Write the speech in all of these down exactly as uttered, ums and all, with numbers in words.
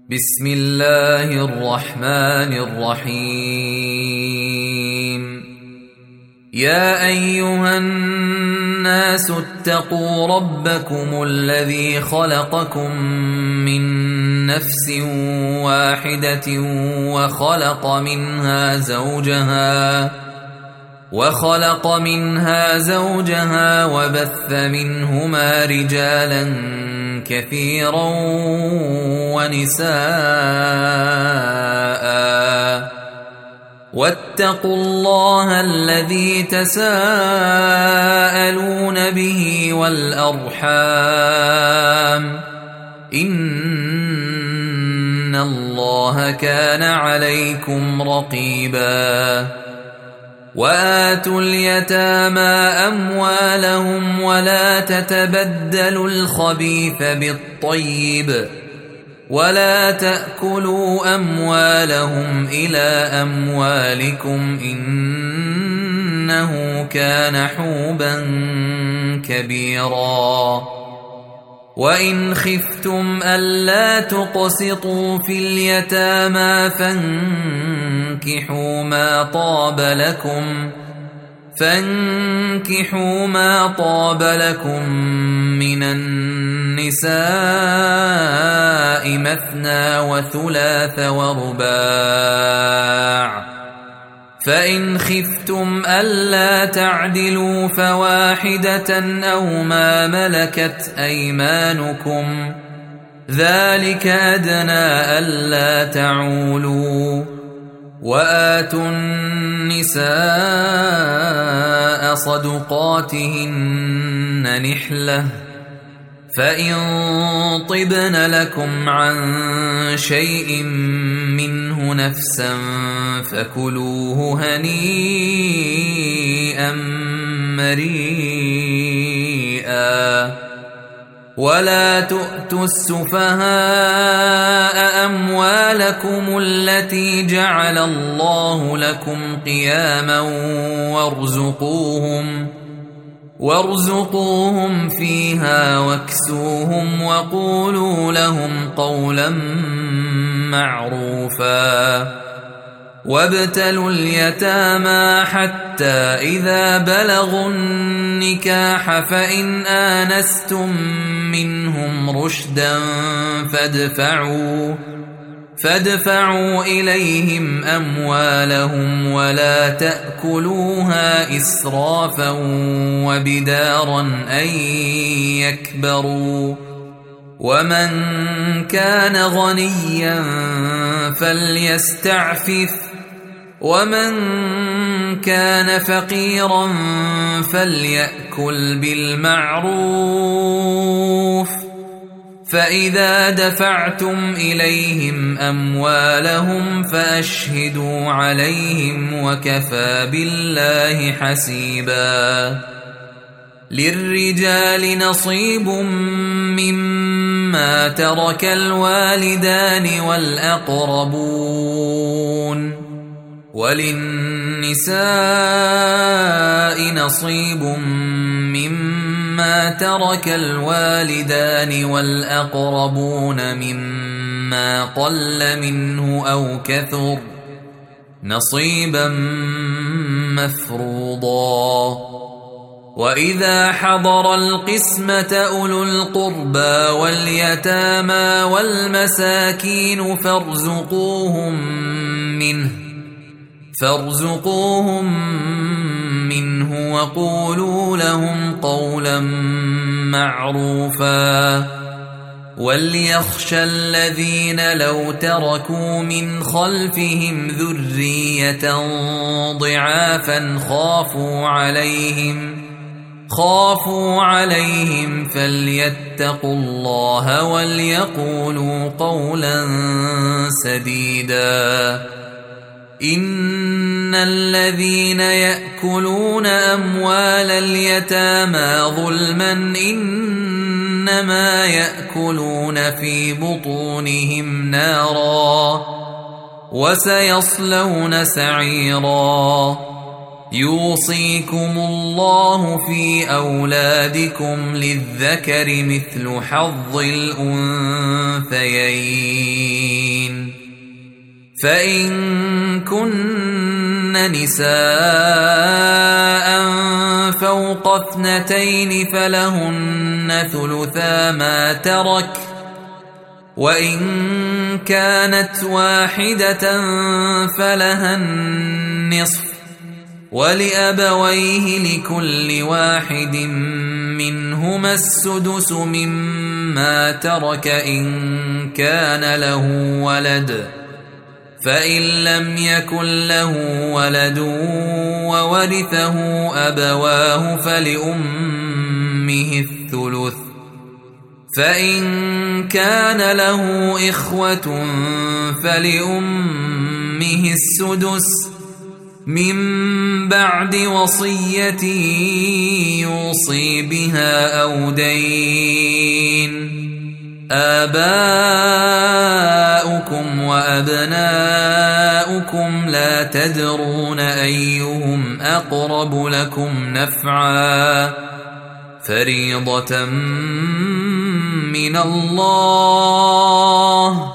بسم الله الرحمن الرحيم. يا أيها الناس اتقوا ربكم الذي خلقكم من نفس واحدة وخلق منها زوجها وخلق منها زوجها وبث منهما رجالا كثيرا ونساء، واتقوا الله الذي تساءلون به والأرحام، إن الله كان عليكم رقيبا. وآتوا اليتامى أموالهم ولا تتبدلوا الخبيث بالطيب ولا تأكلوا أموالهم إلى أموالكم إنه كان حوبا كبيرا. وإن خفتم ألا تقسطوا في اليتامى فانكحوا ما طاب لكم فانكحوا ما طاب لكم من النساء مثنى وثلاث ورباع، فإن خفتم ألا تعدلوا فواحدة أو ما ملكت أيمانكم، ذلك أدنى ألا تعولوا. وآتوا النساء صدقاتهن نحلة، فإن طبن لكم عن شيء منه نفسا فكلوه هنيئا مريئا. ولا تؤتوا السفهاء أموالكم التي جعل الله لكم قياما وارزقوهم وارزقوهم فيها واكسوهم وقولوا لهم قولا معروفا. وابتلوا اليتامى حتى إذا بلغوا النكاح فإن آنستم منهم رشدا فادفعوا فادفعوا إليهم أموالهم ولا تأكلوها إسرافا وبدارا أن يكبروا. ومن كان غنيا فليستعفف، ومن كان فقيرا فليأكل بالمعروف. فإذا دفعتم إليهم أموالهم فأشهدوا عليهم وكفى بالله حسيبا. للرجال نصيب مما ترك الوالدان والأقربون، وللنساء نصيب مما ترك الوالدان والأقربون مما قل منه أو كثر، نصيبا مفروضا. وإذا حضر القسمة أولو القربى واليتامى والمساكين فارزقوهم منه فارزقوهم منه وقولوا لهم قولا معروفا. وليخشى الذين لو تركوا من خلفهم ذرية ضعافا خافوا عليهم خافوا عليهم فليتقوا الله وليقولوا قولا سديدا. إن الذين يأكلون أموال اليتامى ظلما إنما يأكلون في بطونهم نارا وسيصلون سعيرا. يوصيكم الله في أولادكم للذكر مثل حظ الأنثيين فإن كن نساء فوق اثنتين فلهن ثلثا ما ترك، وإن كانت واحدة فلها النصف، ولأبويه لكل واحد منهما السدس مما ترك إن كان له ولد، فإن لم يكن له ولد وورثه أبواه فلأمه الثلث، فإن كان له إخوة فلأمه السدس من بعد وصية يوصي بها أو دين. آباؤكم وأبناؤكم لا تدرون أيهم أقرب لكم نفعا، فريضة من الله،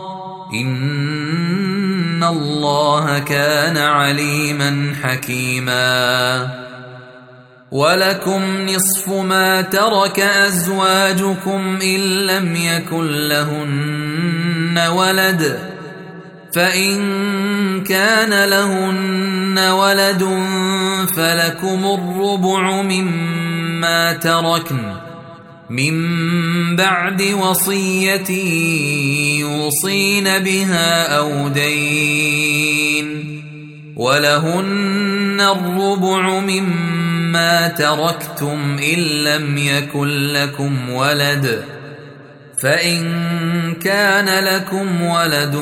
إن الله كان عليما حكيما. ولكم نصف ما ترك أزواجكم إن لم يكن لهن ولد، فإن كان لهن ولد فلكم الربع مما تركن من بعد وصية يوصين بها أو دين، ولهن الربع مما تركتم إن لم يكن لكم ولد، فإن كان لكم ولد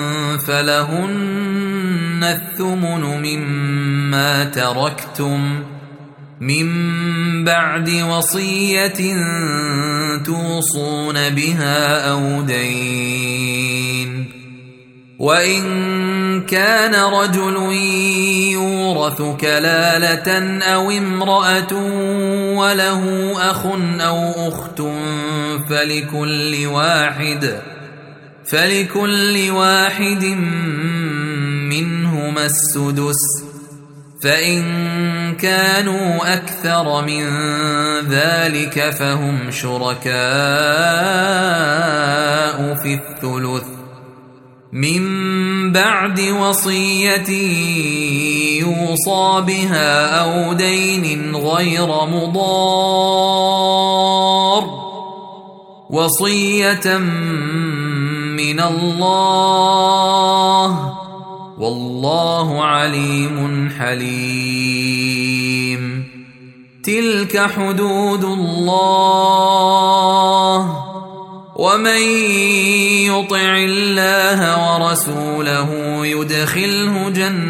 فلهن الثمن مما تركتم من بعد وصية توصون بها أو دين. وإن كان رجل يورث كلالة أو امرأة وله أخ أو أخت فلكل واحد فلكل واحد منهما السدس، فإن كانوا أكثر من ذلك فهم شركاء في الثلث من بعد وصية يوصى بها أو دين غير مضار، وصية من الله، والله عليم حليم. تلك حدود الله، ومن يطع الله ورسوله يدخله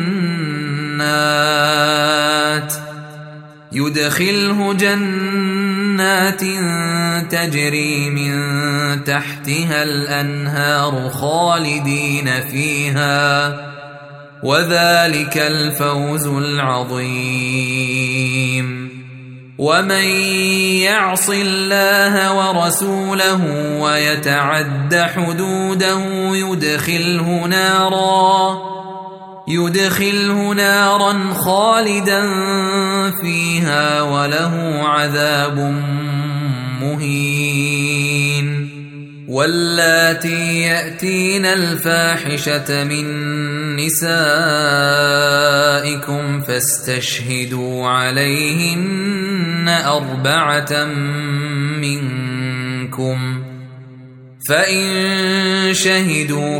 جنات يدخله جنات تجري من تحتها الأنهار خالدين فيها، وذلك الفوز العظيم. ومن يعص الله ورسوله ويتعد حدوده يدخله نارا يدخله نارا خالدا فيها وله عذاب مهين. واللاتي يأتين الفاحشة من نسائكم فاستشهدوا عليهن أربعة منكم، فإن شهدوا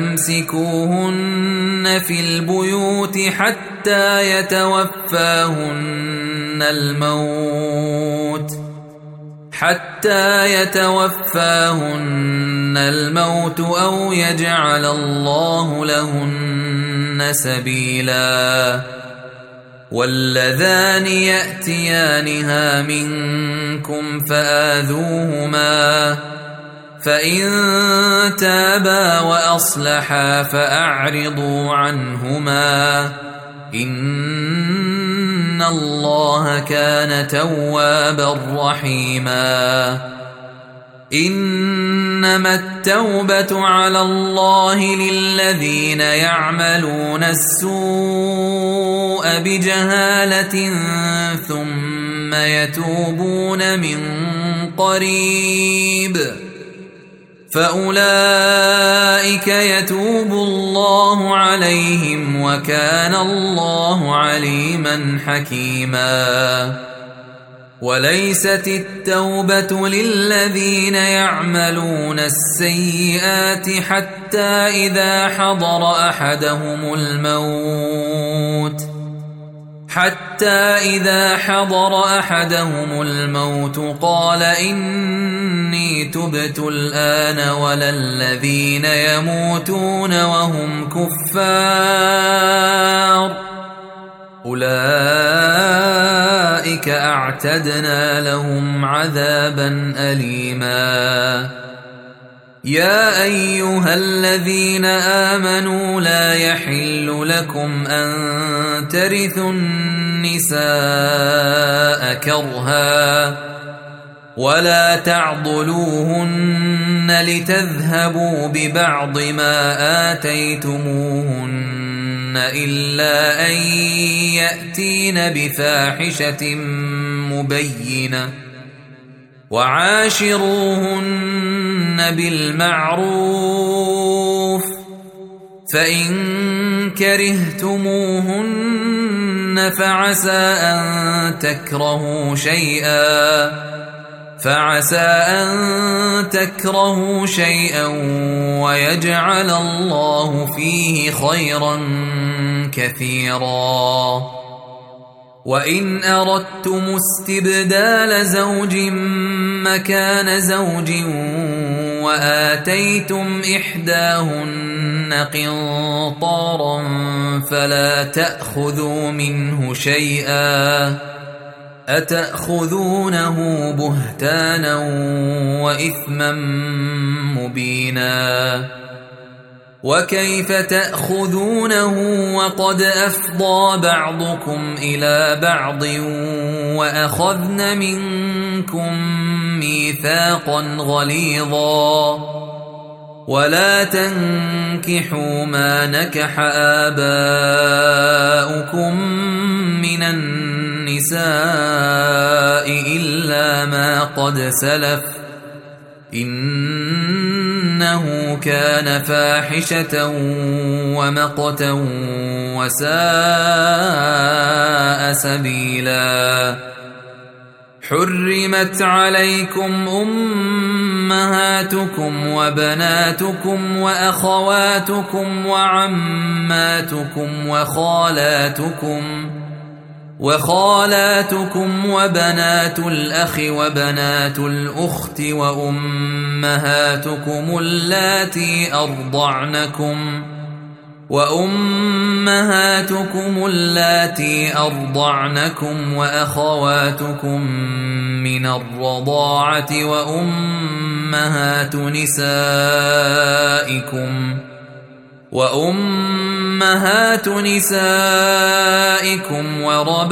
فأمسكوهن في البيوت حتى يتوفاهن الموت حتى يتوفاهن الموت أو يجعل الله لهن سبيلا. واللذان يأتيانها منكم فآذوهما، فإن تابا وأصلحا فأعرضوا عنهما، إن الله كان توابا رحيما. إنما التوبة على الله للذين يعملون السوء بجهالة ثم يتوبون من قريب فأولئك يتوب الله عليهم وكان الله عليما حكيما. وليست التوبة للذين يعملون السيئات حتى إذا حضر أحدهم الموت حتى إذا حضر أحدهم الموت قال إني تبت الآن ولا الذين يموتون وهم كفار أولئك أعتدنا لهم عذابا أليما. يا أيها الذين آمنوا لا يحل لكم أن ترثوا النساء كرها ولا تعضلوهن لتذهبوا ببعض ما آتيتموهن إلا أن يأتين بفاحشة مبينة وعاشروهن بالمعروف فإن كرهتموهن فعسى أن تكرهوا شيئا فعسى أن تكرهوا شيئا ويجعل الله فيه خيرا كثيرا. وإن أردتم استبدال زوج مكان زوج وآتيتم إحداهن قنطارا فلا تأخذوا منه شيئا أتأخذونه بهتانا وإثما مبينا. وكيف تأخذونه وقد أفضى بعضكم إلى بعض وأخذن منكم ميثاقا غليظا ولا تنكحوا ما نكح آباؤكم من النساء إلا ما قد سلف إنه كان فاحشة ومقتا وساء سبيلا. حرمت عليكم أمهاتكم وبناتكم وأخواتكم وعماتكم وخالاتكم وخالاتكم وبنات الأخ وبنات الأخت وأمهاتكم اللاتي أرضعنكم وأمهاتكم اللاتي أرضعنكم وأخواتكم من الرضاعة وأمهات نسائكم وأمهات نسائكم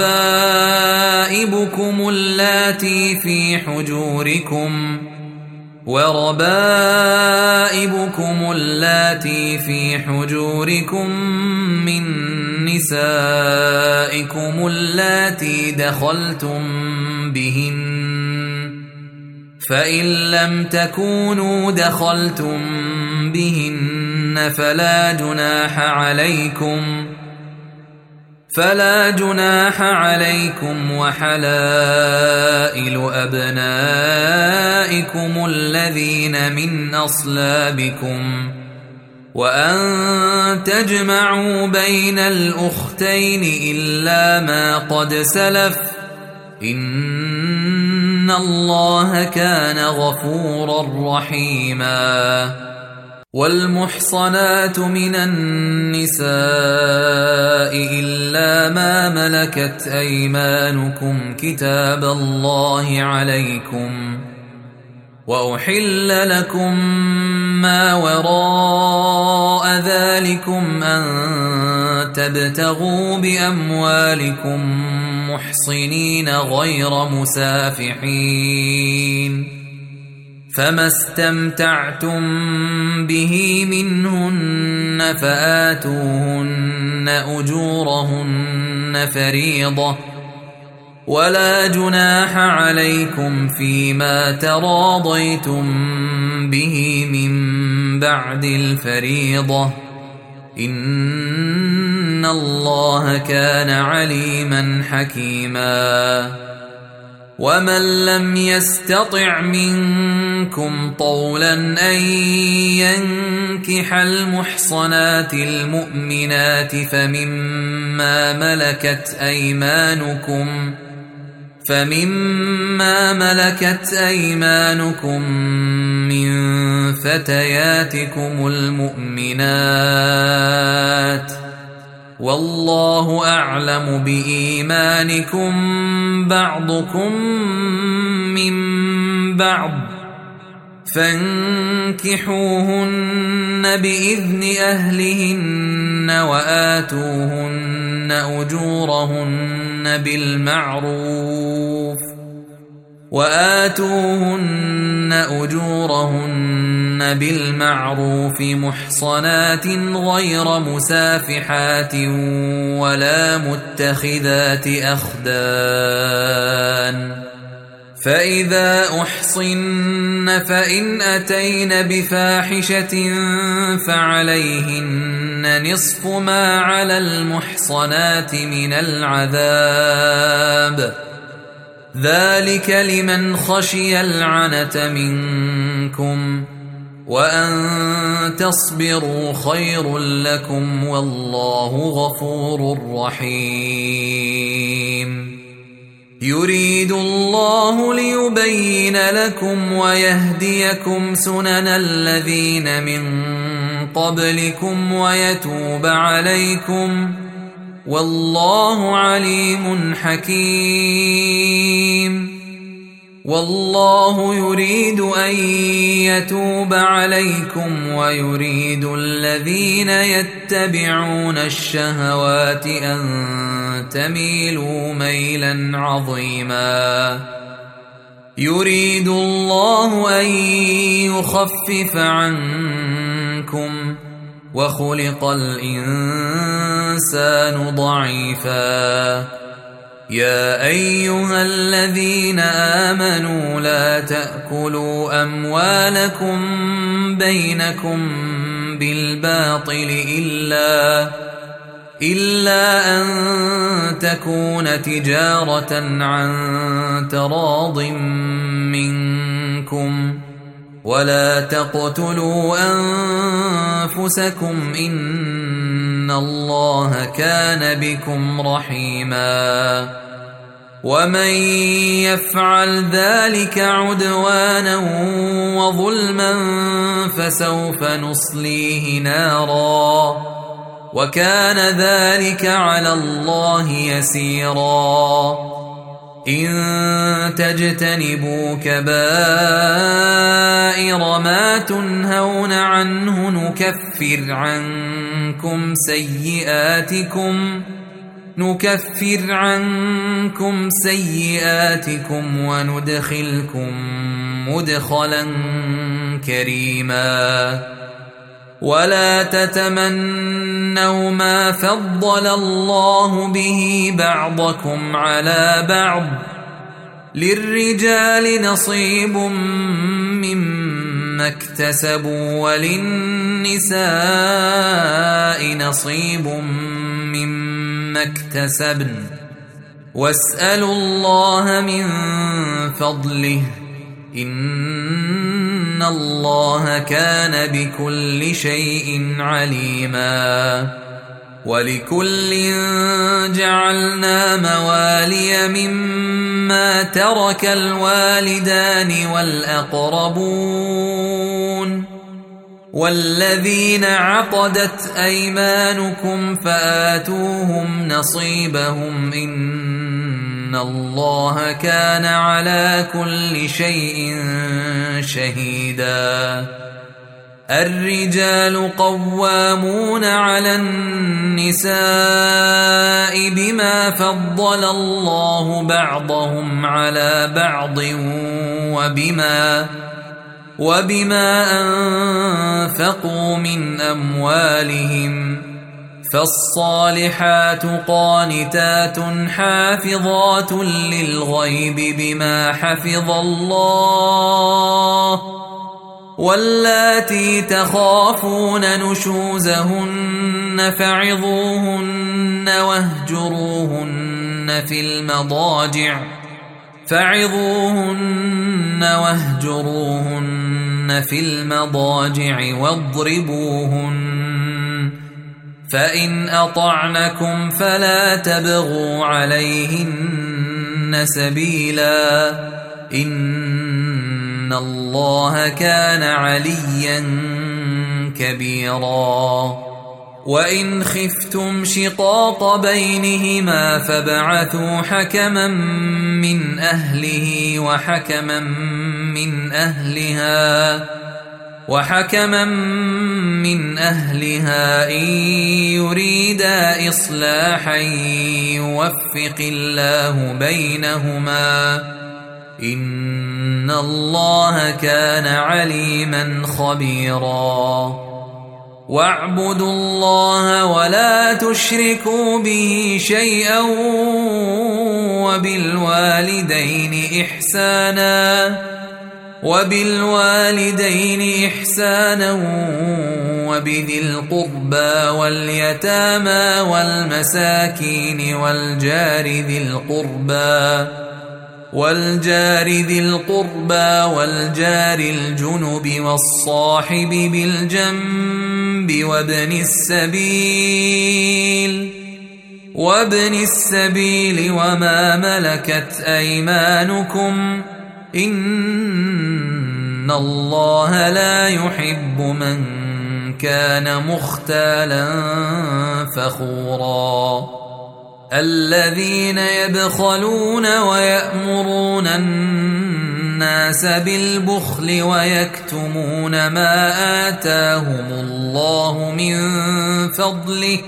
وربائبكم اللاتي في حجوركم وربائبكم اللاتي في حجوركم من نسائكم اللاتي دخلتم بهن فإن لم تكونوا دخلتم بهن فلا جناح عليكم فلا جناح عليكم وحلائل أبنائكم الذين من أصلابكم وأن تجمعوا بين الأختين إلا ما قد سلف إن الله كان غفورا رحيما. والمحصنات من النساء إلا ما ملكت أيمانكم كتاب الله عليكم وأحل لكم ما وراء ذلكم أن تبتغوا بأموالكم محصنين غير مسافحين فما استمتعتم به منهن فآتوهن أجورهن فريضة ولا جناح عليكم فيما تراضيتم به من بعد الفريضة إن الله كان عليما حكيما ومن لم يستطع منكم طولا أن ينكح المحصنات المؤمنات فمما ملكت أيمانكم فمما ملكت أيمانكم من فتياتكم المؤمنات والله أعلم بإيمانكم بعضكم من بعض فانكحوهن بإذن أهلهن وآتوهن أجورهن بالمعروف وآتوهن أجورهن بالمعروف محصنات غير مسافحات ولا متخذات أخدان فإذا أحصن فإن أتين بفاحشة فعليهن نصف ما على المحصنات من العذاب ذلك لمن خشي العنة منكم وأن تصبروا خير لكم والله غفور رحيم يريد الله ليبين لكم ويهديكم سنن الذين من قبلكم ويتوب عليكم والله عليم حكيم والله يريد أن يتوب عليكم ويريد الذين يتبعون الشهوات أن تميلوا ميلا عظيما يريد الله أن يخفف عنكم وخلق الإنسان ضعيفا يا أيها الذين آمنوا لا تأكلوا أموالكم بينكم بالباطل إلا إلا أن تكون تجارة عن تراض منكم ولا تقتلوا أنفسكم إن الله كان بكم رحيما ومن يفعل ذلك عدوانا وظلما فسوف نصليه نارا وكان ذلك على الله يسيرا إن تجتنبوا كبائر ما تنهون عنه نكفر عنكم سيئاتكم نكفر عنكم سيئاتكم وندخلكم مدخلا كريما ولا تتمنوا ما فضل الله به بعضكم على بعض للرجال نصيب مما اكتسبوا وللنساء نصيب مما اكتسبن واسألوا الله من فضله إن الله كان بكل شيء عليما ولكل جعلنا موالي مما ترك الوالدان والأقربون والذين عقدت أيمانكم فآتوهم نصيبهم إن الله كان على كل شيء شهيدا الرجال قوامون على النساء بما فضل الله بعضهم على بعض وبما وبما أنفقوا من أموالهم فالصالحات قانتات حافظات للغيب بما حفظ الله واللاتي تخافون نشوزهن فعظوهن واهجروهن في المضاجع فعظوهن واهجروهن في المضاجع واضربوهن فإن أطعنكم فلا تبغوا عليهن سبيلا إن الله كان عليا كبيرا وإن خفتم شقاق بينهما فابعثوا حكما من أهله وحكما من أهلها وحكما من أهلها إن يريدا إصلاحا يوفق الله بينهما إن الله كان عليما خبيرا واعبدوا الله ولا تشركوا به شيئا وبالوالدين إحسانا وبالوالدين إحسانا وبذي القربى واليتامى والمساكين والجار ذي القربى والجار ذي القربى والجار الجنب والصاحب بالجنب وابن السبيل وابن السبيل وما ملكت أيمانكم إن الله لا يحب من كان مختالا فخورا الذين يبخلون ويأمرون الناس بالبخل ويكتمون ما آتاهم الله من فضله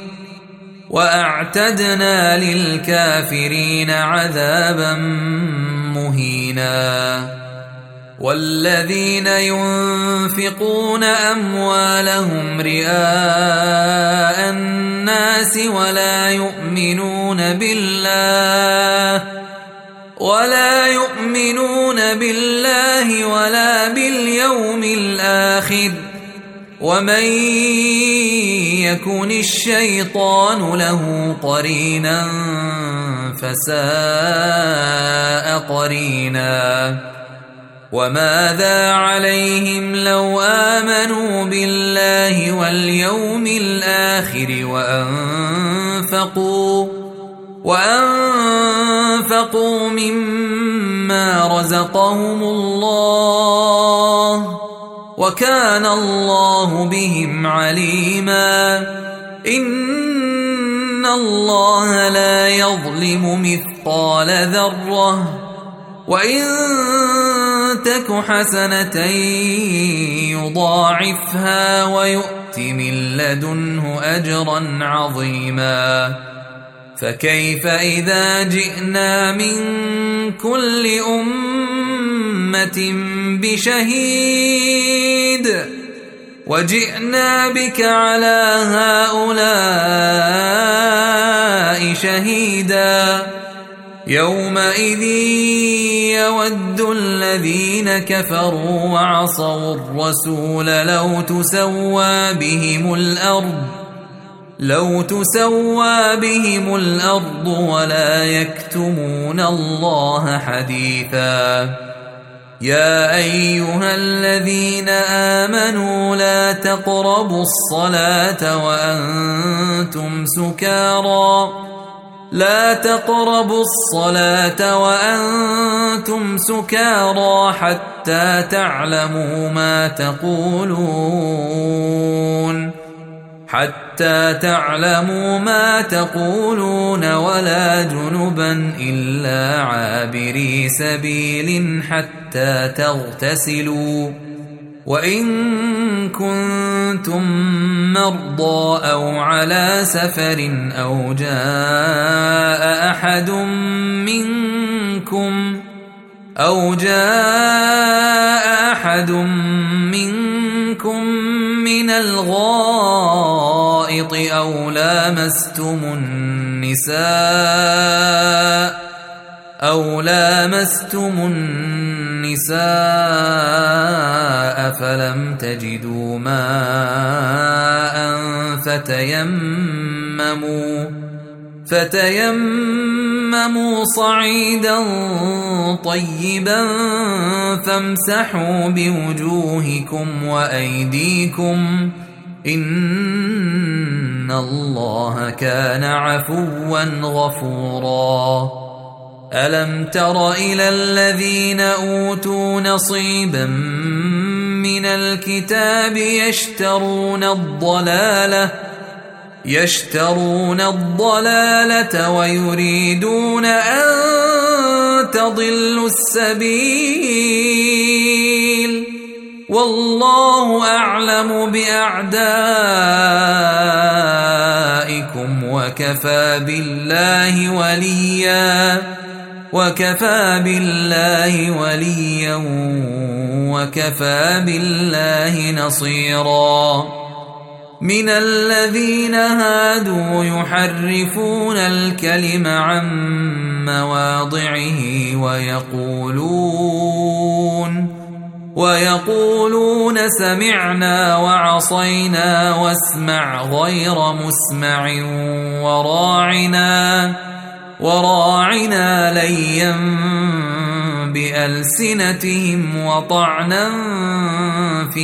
وأعتدنا للكافرين عذابا مهينا والذين ينفقون أموالهم رئاء الناس ولا يؤمنون بالله ولا يؤمنون بالله ولا باليوم الآخر ومن يكن الشيطان له قرينا فساء قرينا وماذا عليهم لو آمنوا بالله واليوم الآخر وأنفقوا وأنفقوا مما رزقهم الله وكان الله بهم عليما إن الله لا يظلم مثقال ذرة وإن تك حسنة يضاعفها ويؤت من لدنه أجرا عظيما فكيف إذا جئنا من كل أمة بشهيد وجئنا بك على هؤلاء شهيدا يومئذ يود الذين كفروا وعصوا الرسول لو تسوى بهم الأرض لو تسوى بهم الأرض ولا يكتمون الله حديثا يا أيها الذين آمنوا لا تقربوا الصلاة وأنتم سكارى لا تقربوا الصلاة وأنتم سكارى حتى تعلموا ما تقولون حتى تعلموا ما تقولون ولا جنبا إلا عابري سبيل حتى تغتسلوا وإن كنتم مرضى أو على سفر أو جاء أحد منكم أو جاء أحد منكم من الغائط أو لامستم النساء أو لامستم النساء فلم تجدوا ماء فتيمموا فتيمموا صعيدا طيبا فامسحوا بوجوهكم وأيديكم إن الله كان عفوا غفورا. ألم تر إلى الذين أوتوا نصيبا من الكتاب يشترون الضلالة يشترون الضلالة ويريدون أن تضلوا السبيل والله أعلم بأعدائكم وكفى بالله وليا وكفى بالله وليا وكفى بالله نصيرا. من الذين هادوا يحرفون الكلم عن مواضعه ويقولون ويقولون سمعنا وعصينا واسمع غير مسمع وراعنا وراعنا ليا بألسنتهم وطعنا في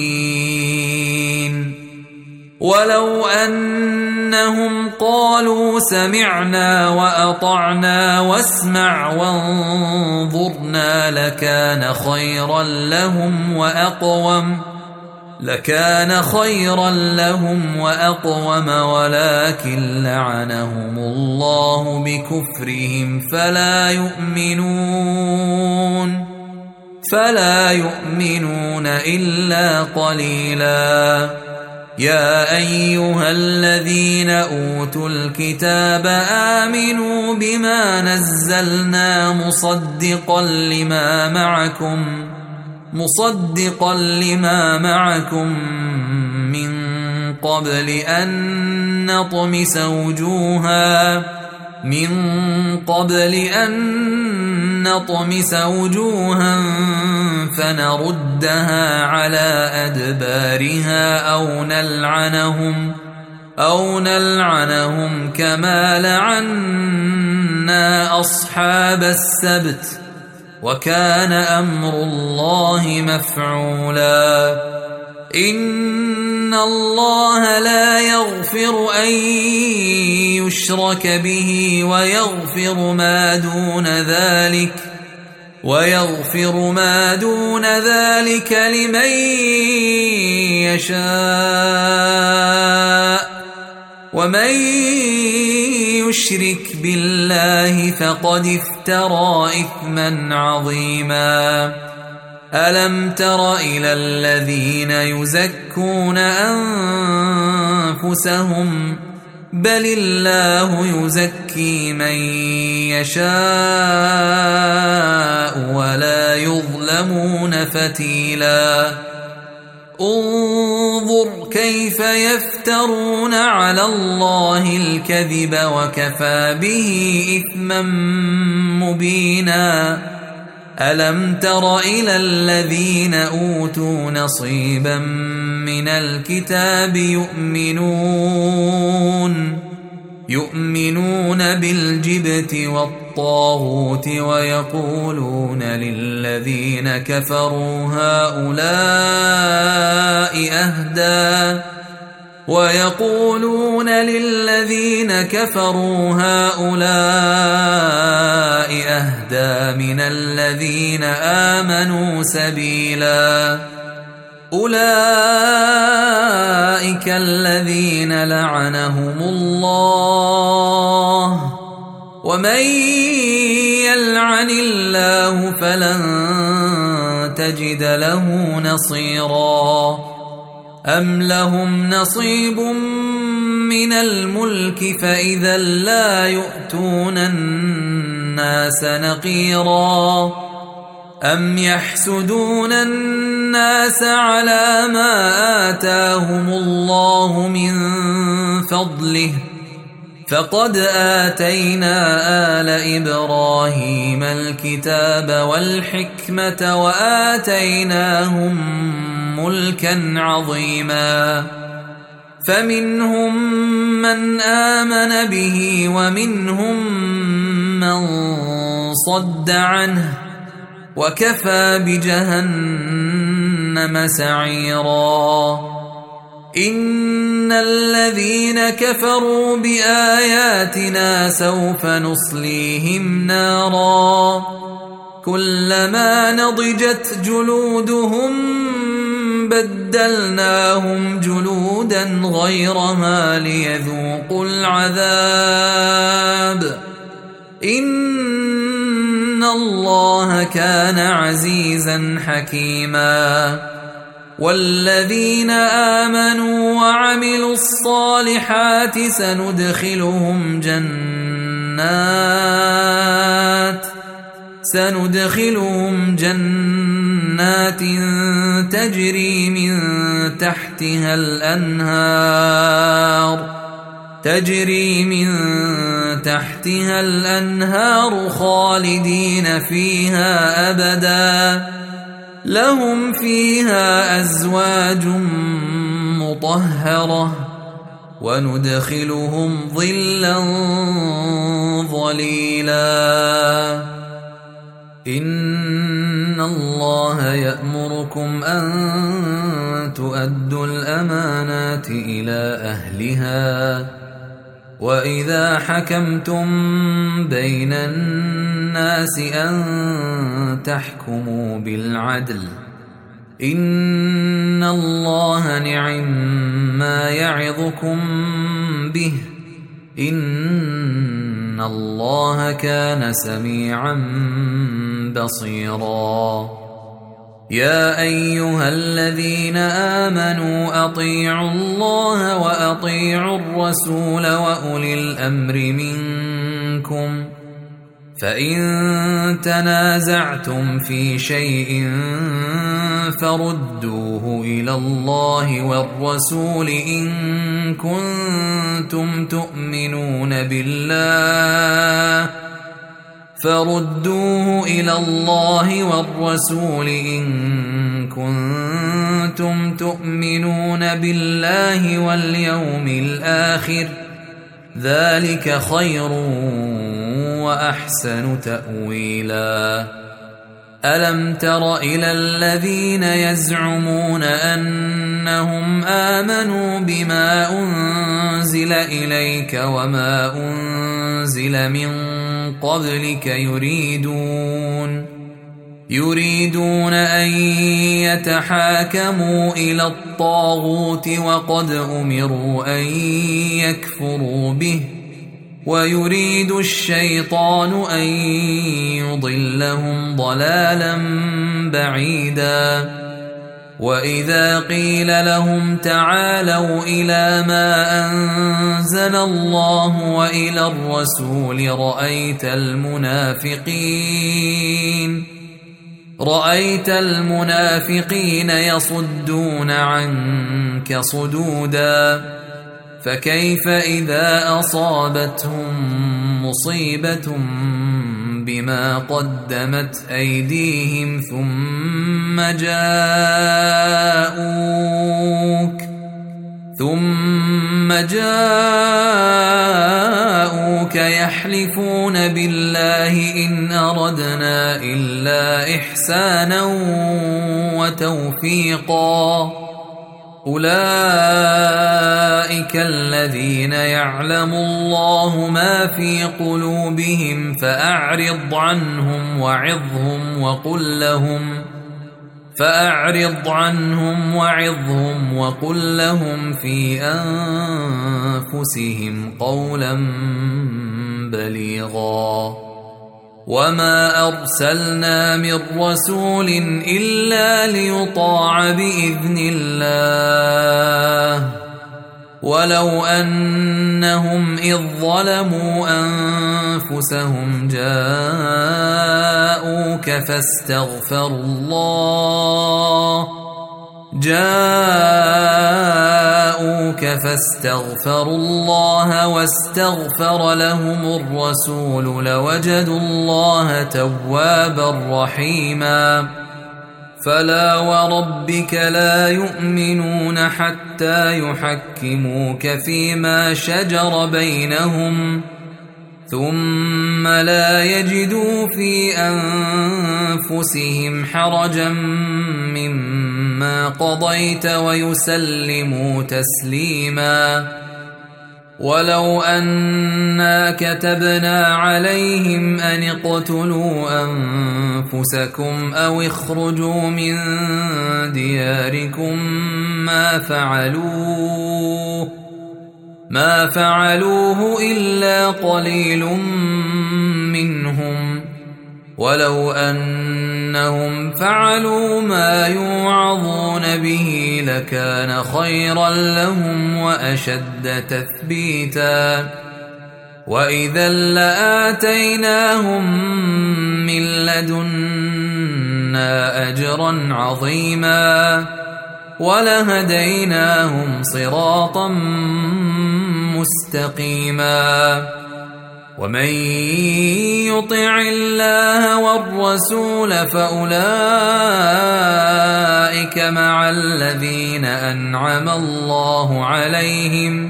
الدين ولو أنهم قالوا سمعنا وأطعنا واسمع وانظرنا لكان خيرا لهم وأقوم لكان خيرا لهم وأقوم ولكن لعنهم الله بكفرهم فلا يؤمنون فلا يؤمنون إلا قليلا. يا أيها الذين أوتوا الكتاب آمنوا بما نزلنا مصدقا لما معكم مصدقا لما معكم من قبل أن نطمس وجوها من قبل أن نطمس وجوها فنردها على أدبارها أو نلعنهم أو نلعنهم كما لعنا أصحاب السبت وكان أمر الله مفعولا. إن الله لا يغفر أن يشرك به ويغفر ما دون ذلك ويغفر ما دون ذلك لمن يشاء ومن يشرك بالله فقد افترى إثما عظيما. ألم تر إلى الذين يزكون أنفسهم بل الله يزكي من يشاء ولا يظلمون فتيلا. انظر كيف يفترون على الله الكذب وكفى به إثما مبينا. ألم تر إلى الذين أوتوا نصيبا من الكتاب يؤمنون يؤمنون بالجبت والطاغوت ويقولون للذين كفروا هؤلاء أهدى ويقولون للذين كفروا هؤلاء أهدى من الذين آمنوا سبيلا. أولئك الذين لعنهم الله ومن يلعن الله فلن تجد له نصيرا. أم لهم نصيب من الملك فإذا لا يؤتون الناس نقيرا. أم يحسدون الناس على ما آتاهم الله من فضله فقد آتينا آل إبراهيم الكتاب والحكمة وآتيناهم ملكا عظيما فمنهم من آمن به ومنهم من صد عنه وكفى بجهنم سعيرا إن الذين كفروا بآياتنا سوف نصليهم نارا كلما نضجت جلودهم بدلناهم جلودا غيرها ليذوقوا العذاب إن الله كان عزيزا حكيما والذين آمنوا وعملوا الصالحات سندخلهم جنات سندخلهم جنات تجري من تحتها الأنهار تجري من تحتها الأنهار خالدين فيها أبدا لهم فيها أزواج مطهرة وندخلهم ظلا ظليلا إن الله يأمركم أن تؤدوا الأمانات إلى أهلها وإذا حكمتم بين الناس أن تحكموا بالعدل إن الله نعم ما يعظكم به إن الله كان سميعا بصيرا يا أيها الذين آمنوا أطيعوا الله وأطيعوا الرسول وأولي الأمر منكم فإن تنازعتم في شيء فردوه إلى الله والرسول إن كنتم تؤمنون بالله فردوه إلى الله والرسول إن كنتم تؤمنون بالله واليوم الآخر ذلك خير وأحسن تأويلا ألم تر إلى الذين يزعمون أنهم آمنوا بما أنزل إليك وما أنزل من قبلك يريدون يريدون أن يتحاكموا إلى الطاغوت وقد أمروا أن يكفروا به ويريد الشيطان أن يضلهم ضلالا بعيدا وإذا قيل لهم تعالوا إلى ما أنزل الله وإلى الرسول رأيت المنافقين رأيت المنافقين يصدون عنك صدودا فكيف إذا أصابتهم مصيبة بما قدمت أيديهم ثم جاءوك ثم جاءوك يحلفون بالله إن أردنا إلا إحسانا وتوفيقا أولئك الذين يعلم الله ما في قلوبهم فأعرض عنهم وعظهم وقل لهم فأعرض عنهم وعظهم وقل لهم في أنفسهم قولا بليغا وما أرسلنا من رسول إلا ليطاع بإذن الله ولو أنهم إذ ظلموا أنفسهم جاءوك فاستغفروا الله جاءوك فاستغفروا الله واستغفر لهم الرسول لوجدوا الله توابا رحيما فلا وربك لا يؤمنون حتى يحكموك فيما شجر بينهم ثم لا يجدوا في أنفسهم حرجا مما قضيت ويسلموا تسليما ولو أنا كتبنا عليهم أن اقتلوا أنفسكم أو اخرجوا من دياركم ما فعلوه ما فعلوه إلا قليل منهم ولو أنهم فعلوا ما يوعظون به لكان خيرا لهم وأشد تثبيتا وإذا لآتيناهم من لدنا أجرا عظيما ولهديناهم صراطا مستقيما ومن يطع الله والرسول فأولئك مع الذين أنعم الله عليهم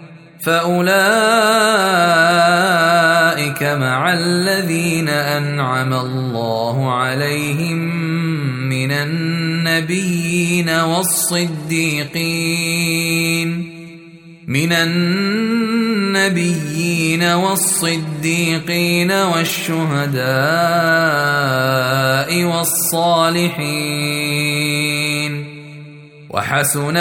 فأولئك مع الذين أنعم الله عليهم من النبيين والصديقين من النبيين والصديقين والشهداء والصالحين وحسن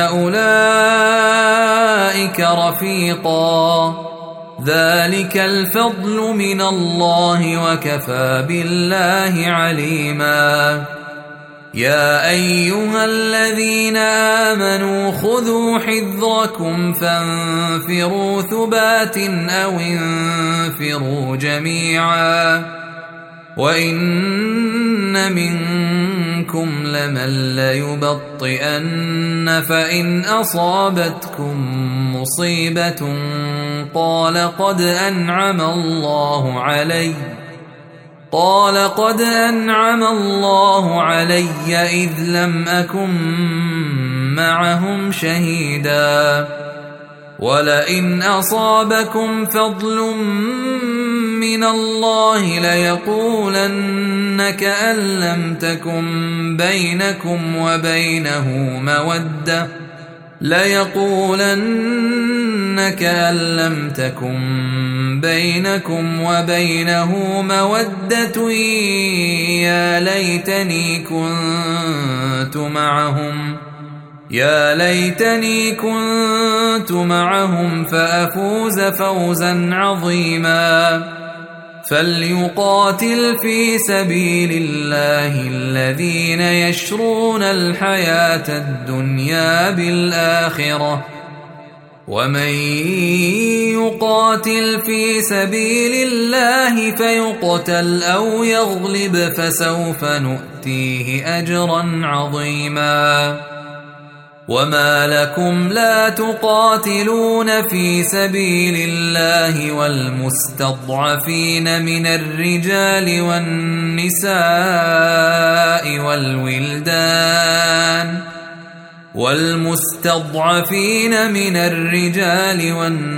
أولئك رفيقا ذلك الفضل من الله وكفى بالله عليما يا أيها الذين آمنوا خذوا حذركم فانفروا ثبات أو انفروا جميعا وإن منكم لمن ليبطئن فإن أصابتكم مصيبة قال قد أنعم الله علي قال قد أنعم الله علي إذ لم أكن معهم شهيدا ولئن أصابكم فضل من الله ليقولن كأن لم تكن بينكم وبينه مودة ليقولن كأن لم تكن بينكم وبينه مودة يا ليتني كنت معهم يا ليتني كنت معهم فأفوز فوزا عظيما فليقاتل في سبيل الله الذين يشرون الحياة الدنيا بالآخرة ومن يقاتل في سبيل الله فيقتل أو يغلب فسوف نؤتيه أجرا عظيما وما لكم لا تقاتلون في سبيل الله والمستضعفين من الرجال والنساء والولدان والمستضعفين من الرجال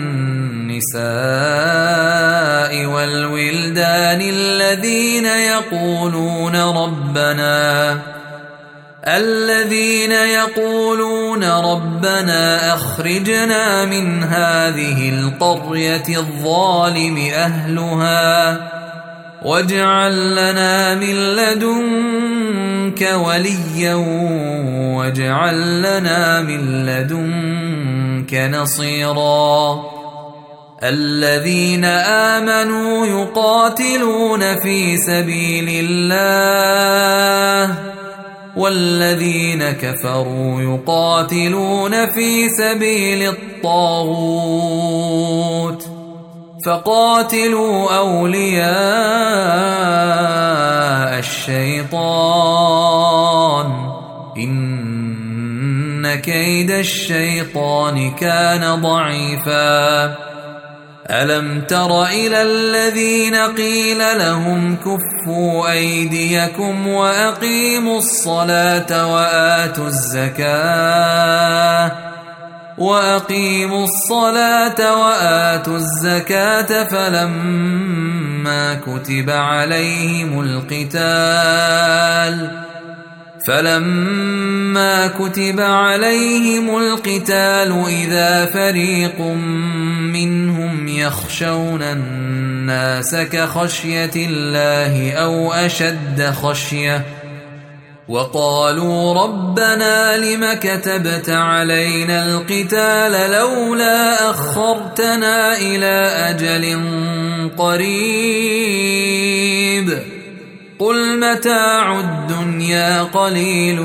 والنساء والولدان الذين يقولون ربنا الذين يقولون ربنا أخرجنا من هذه القرية الظالم أهلها واجعل لنا من لدنك وليا واجعل لنا من لدنك نصيرا الذين آمنوا يقاتلون في سبيل الله والذين كفروا يقاتلون في سبيل الطاغوت فقاتلوا أولياء الشيطان إن كيد الشيطان كان ضعيفا ألم تر إلى الذين قيل لهم كفوا أيديكم وأقيموا الصلاة وآتوا الزكاة وأقيموا الصلاة وآتوا الزكاة فلما كتب عليهم القتال فلما كتب عليهم القتال إذا فريق منهم يخشون الناس كخشية الله أو أشد خشية وقالوا ربنا لم كتبت علينا القتال لولا أخرتنا إلى أجل قريب قل متاع الدنيا قليل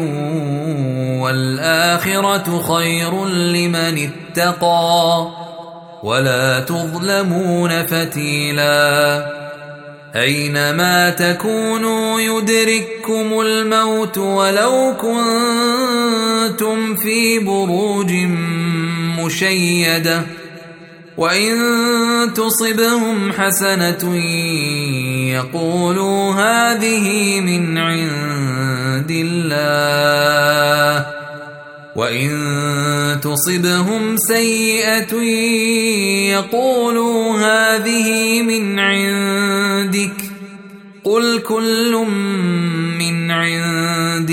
والآخرة خير لمن اتقى ولا تظلمون فتيلا أينما تكونوا يدرككم الموت ولو كنتم في بروج مشيدة وإن تصبهم حسنة يقولوا هذه من عند الله وإن تصبهم سيئة يقولوا هذه من عندك قل كل من عند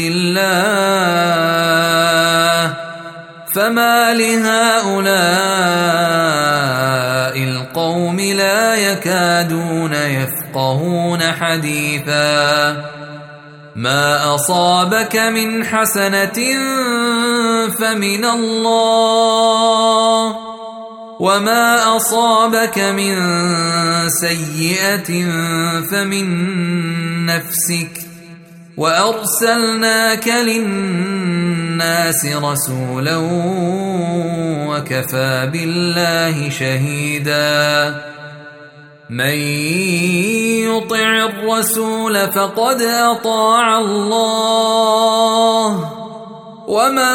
الله فما لهؤلاء القوم لا يكادون يفقهون حديثا ما أصابك من حسنة فمن الله وما أصابك من سيئة فمن نفسك وأرسلناك للناس رسولا وكفى بالله شهيدا من يطع الرسول فقد أطاع الله ومن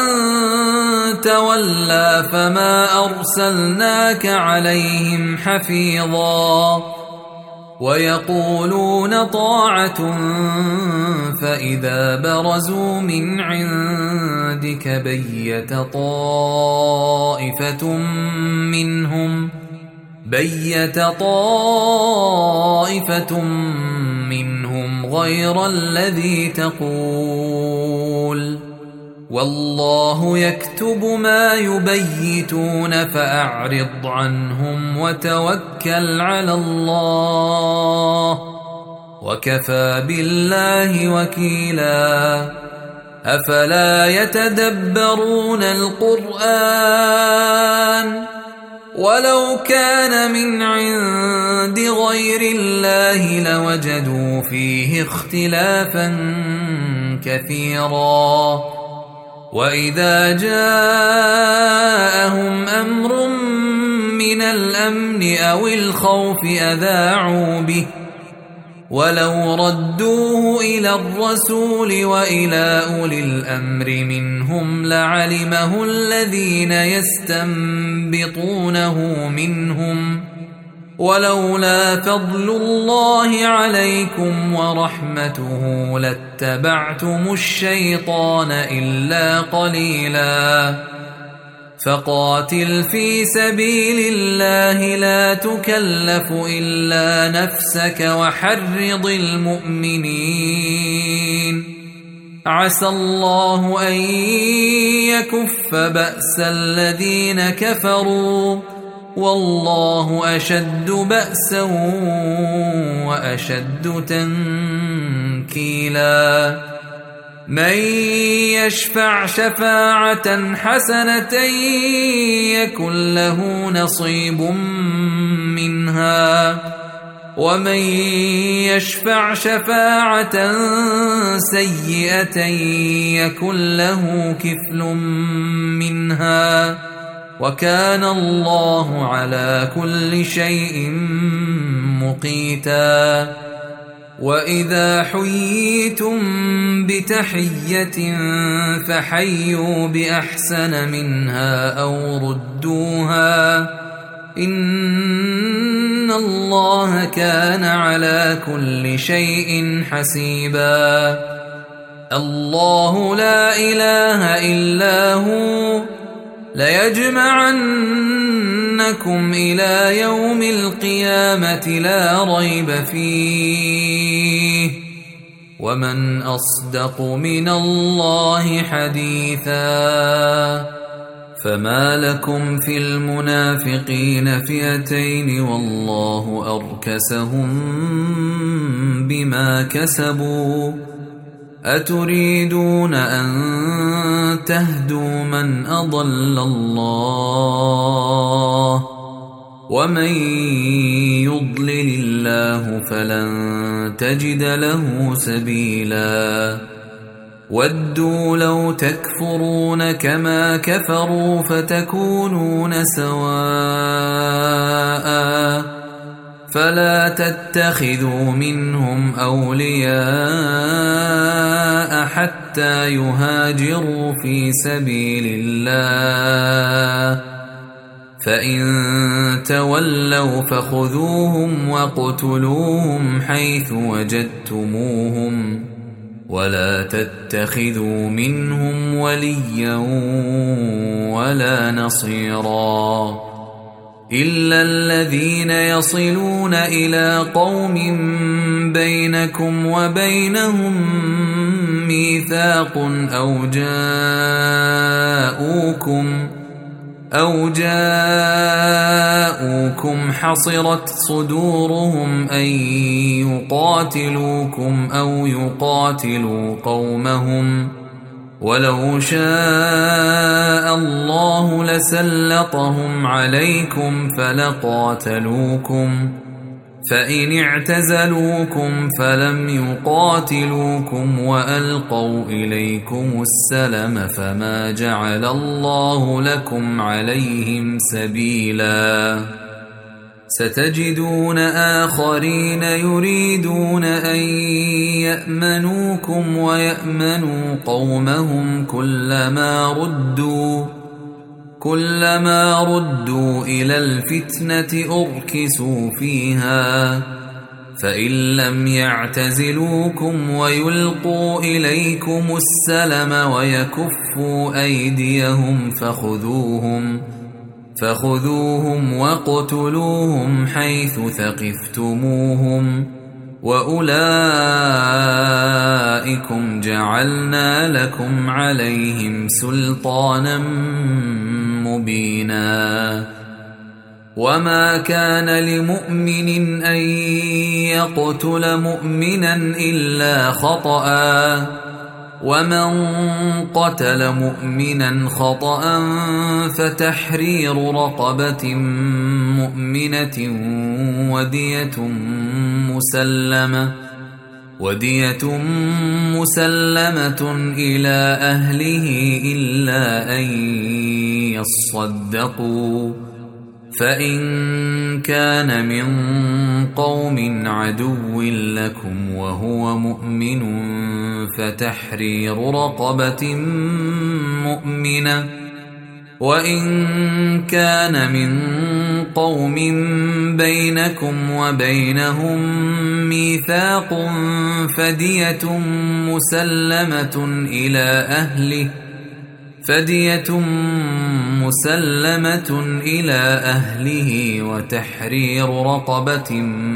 تولى فما أرسلناك عليهم حفيظا ويقولون طاعة فإذا برزوا من عندك بيت طائفة منهم بيت طائفة منهم غير الذي تقول والله يكتب ما يبيتون فأعرض عنهم وتوكل على الله وكفى بالله وكيلا أفلا يتدبرون القرآن ولو كان من عند غير الله لوجدوا فيه اختلافا كثيرا وإذا جاءهم أمر من الأمن أو الخوف أذاعوا به ولو ردوه إلى الرسول وإلى أولي الأمر منهم لعلمه الذين يستنبطونه منهم ولولا فضل الله عليكم ورحمته لاتبعتم الشيطان إلا قليلا فقاتل في سبيل الله لا تكلف إلا نفسك وحرض المؤمنين عسى الله أن يكف بأس الذين كفروا والله أشد بأسا وأشد تنكيلا من يشفع شفاعة حسنة يكن له نصيب منها ومن يشفع شفاعة سيئة يكن له كفل منها وكان الله على كل شيء مقيتا. وإذا حييتم بتحية فحيوا بأحسن منها أو ردوها إن الله كان على كل شيء حسيبا. الله لا إله إلا هو ليجمعنكم إلى يوم القيامة لا ريب فيه ومن أصدق من الله حديثا. فما لكم في المنافقين فئتين والله أركسهم بما كسبوا أتريدون أن تهدوا من أضل الله ومن يضلل الله فلن تجد له سبيلا. ودوا لو تكفرون كما كفروا فتكونون سواء فلا تتخذوا منهم أولياء حتى يهاجروا في سبيل الله فإن تولوا فخذوهم واقتلوهم حيث وجدتموهم ولا تتخذوا منهم وليا ولا نصيرا إلا الذين يصلون إلى قوم بينكم وبينهم ميثاق أو جاءوكم أو جاءوكم حصرت صدورهم أن يقاتلوكم أو يقاتلوا قومهم ولو شاء الله لسلطهم عليكم فلقاتلوكم فإن اعتزلوكم فلم يقاتلوكم وألقوا إليكم السلم فما جعل الله لكم عليهم سبيلا. ستجدون آخرين يريدون أن يأمنوكم ويأمنوا قومهم كلما ردوا كلما ردوا إلى الفتنة أركسوا فيها فإن لم يعتزلوكم ويلقوا إليكم السلم ويكفوا أيديهم فخذوهم فخذوهم واقتلوهم حيث ثقفتموهم وأولئكم جعلنا لكم عليهم سلطانا مبينا. وما كان لمؤمن أن يقتل مؤمنا إلا خطأ ومن قتل مؤمنا خطأ فتحرير رقبة مؤمنة ودية مسلمة ودية مسلمة إلى أهله إلا أن يصدقوا فإن كان من قوم عدو لكم وهو مؤمن فتحرير رقبة مؤمنة وإن كان من قوم بينكم وبينهم ميثاق فدية مسلمة إلى أهله فدية مسلمة إلى أهله وتحرير رقبة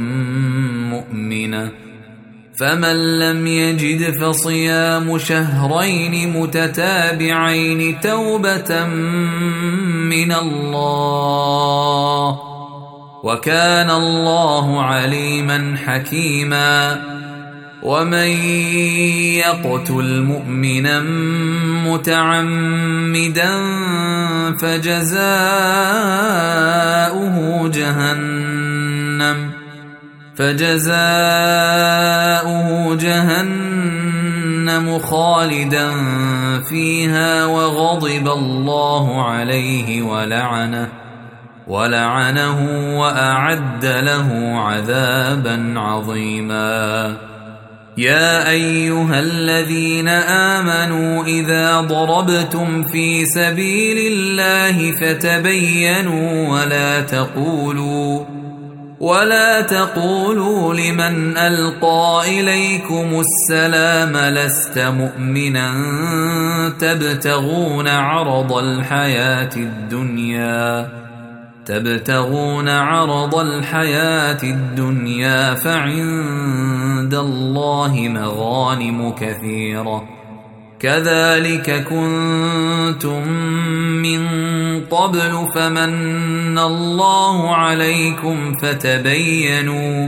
مؤمنة فمن لم يجد فصيام شهرين متتابعين توبة من الله وكان الله عليما حكيما. ومن يقتل مؤمنا متعمدا فجزاؤه جهنم فجزاؤه جهنم خالدا فيها وغضب الله عليه ولعنه ولعنه وأعد له عذابا عظيما. يا أيها الذين آمنوا إذا ضربتم في سبيل الله فتبينوا ولا تقولوا ولا تقولوا لمن ألقى إليكم السلام لست مؤمنا تبتغون عرض الحياة الدنيا تبتغون عرض الحياة الدنيا فعند الله مغانم كثيرة كذلك كنتم من قبل فمن الله عليكم فتبينوا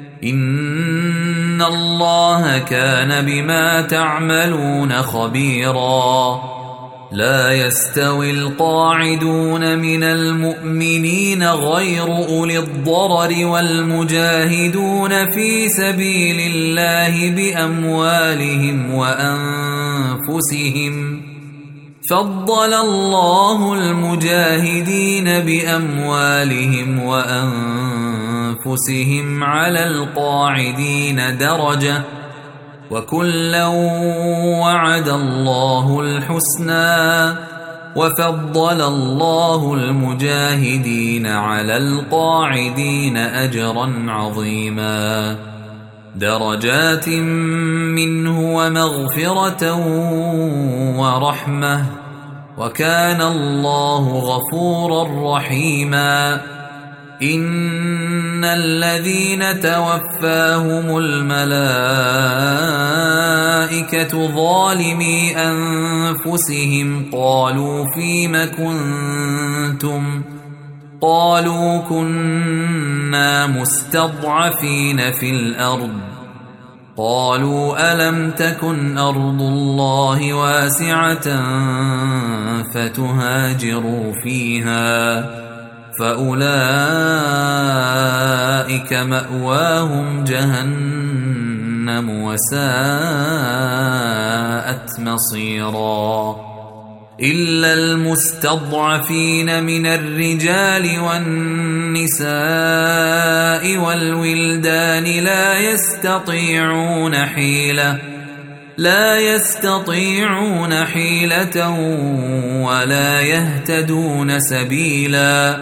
إن الله كان بما تعملون خبيرا. لا يستوي القاعدون من المؤمنين غير أولي الضرر والمجاهدون في سبيل الله بأموالهم وأنفسهم فضل الله المجاهدين بأموالهم وأنفسهم على القاعدين درجة وكلا وعد الله الحسنى وفضل الله المجاهدين على القاعدين أجرا عظيما درجات منه ومغفرة ورحمة وكان الله غفورا رحيما. إن الذين توفاهم الملائكة ظالمي أنفسهم قالوا فيم كنتم قالوا كنا مستضعفين في الأرض قالوا ألم تكن أرض الله واسعة فتهاجروا فيها فأولئك مأواهم جهنم وساءت مصيرا. إلا المستضعفين من الرجال والنساء والولدان لا يستطيعون حيلة لا يستطيعون حيلة ولا يهتدون سبيلا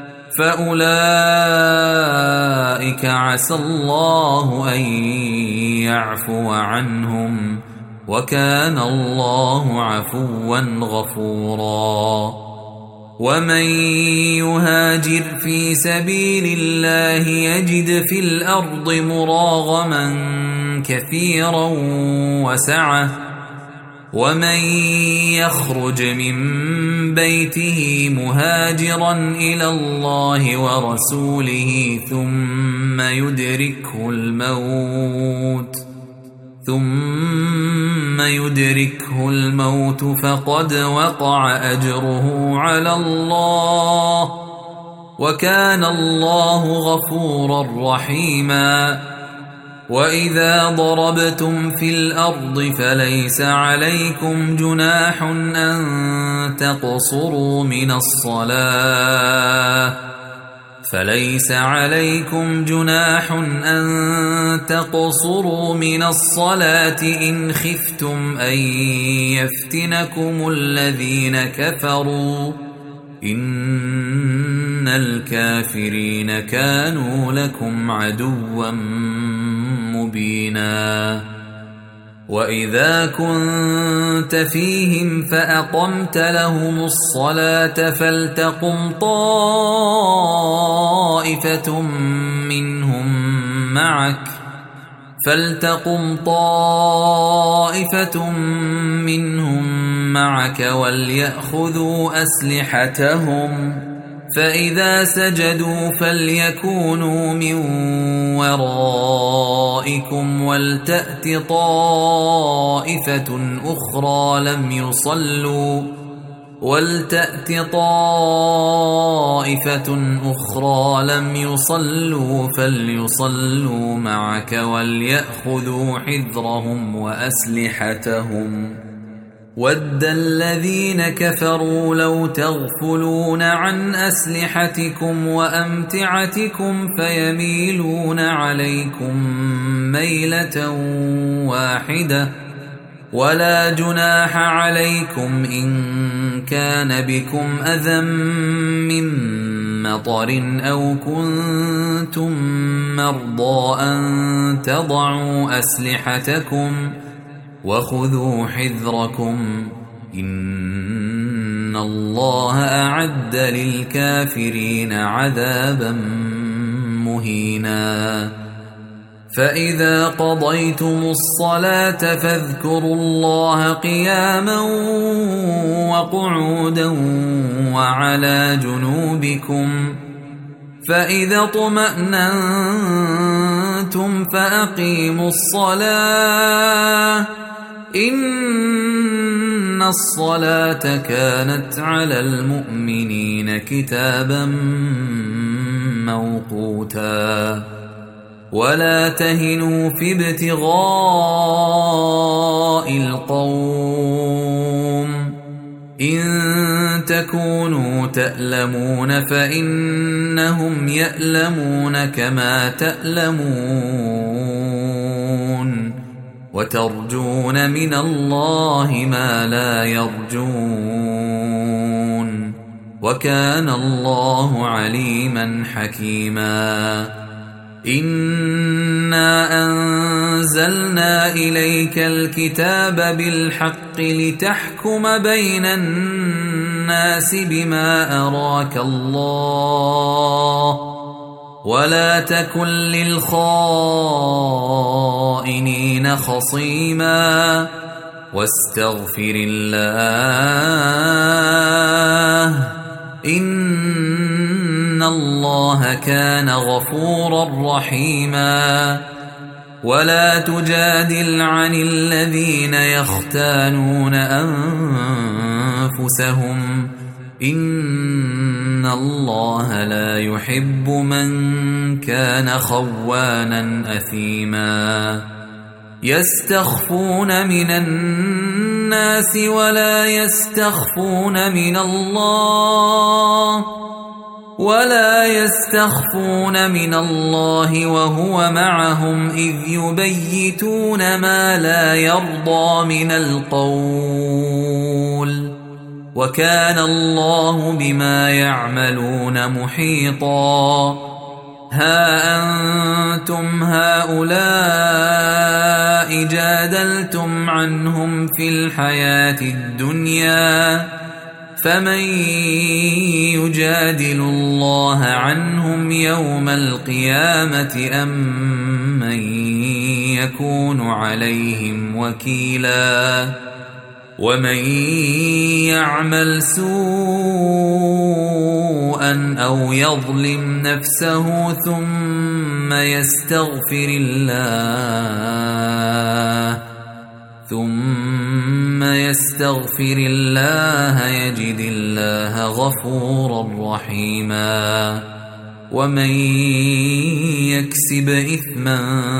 فأولئك عسى الله أن يعفو عنهم وكان الله عفوا غفورا. ومن يهاجر في سبيل الله يجد في الأرض مراغما كثيرا وسعة ومن يخرج من بيته مهاجرا إلى الله ورسوله ثم يدركه الموت ثم يدركه الموت فقد وقع أجره على الله وكان الله غفورا رحيما. وإذا ضربتم في الأرض فليس عليكم جناح أن تقصروا من الصلاة فليس عليكم جناح أن تقصروا من الصلاة إن خفتم أن يفتنكم الذين كفروا إن الكافرين كانوا لكم عدوا مبينا. وإذا كنت فيهم فأقمت لهم الصلاة فلتقم طائفة منهم معك فلتقم طائفة منهم معك وليأخذوا أسلحتهم فإذا سجدوا فليكونوا من ورائكم ولتأت طائفة أخرى لم يصلوا ولتأت طائفة أخرى لم يصلوا فليصلوا معك وليأخذوا حذرهم وأسلحتهم ود الذين كفروا لو تغفلون عن أسلحتكم وأمتعتكم فيميلون عليكم ميلة واحدة ولا جناح عليكم إن كان بكم أذى من مطر أو كنتم مرضى أن تضعوا أسلحتكم وخذوا حذركم إن الله أعد للكافرين عذابا مهينا فإذا قضيتم الصلاة فاذكروا الله قياما وقعودا وعلى جنوبكم فإذا اطمأننتم فأقيموا الصلاة إن الصلاة كانت على المؤمنين كتابا موقوتا ولا تهنوا في ابتغاء القوم إن تكونوا تألمون فإنهم يألمون كما تألمون وترجون من الله ما لا يرجون وكان الله عليما حكيما إنا أنزلنا إليك الكتاب بالحق لتحكم بين الناس بما أراك الله ولا تكن للخائنين خصيما واستغفر الله إن الله كان غفورا رحيما ولا تجادل عن الذين يختانون أنفسهم إن الله لا يحب من كان خوانا أثيما يستخفون من الناس ولا يستخفون من الله ولا يستخفون من الله وهو معهم إذ يبيتون ما لا يرضى من القول وكان الله بما يعملون محيطا ها أنتم هؤلاء جادلتم عنهم في الحياة الدنيا فمن يجادل الله عنهم يوم القيامة أم من يكون عليهم وكيلا ومن يعمل سوءا أو يظلم نفسه ثم يستغفر الله ثم يستغفر الله يجد الله غفورا رحيما ومن يكسب إثما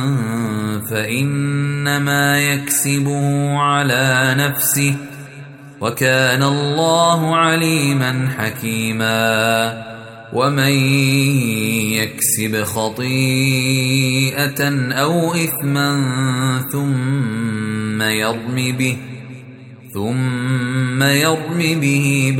فإنما يكسبه على نفسه وكان الله عليما حكيما ومن يكسب خطيئة أو إثما ثم يرم به ثم يرم به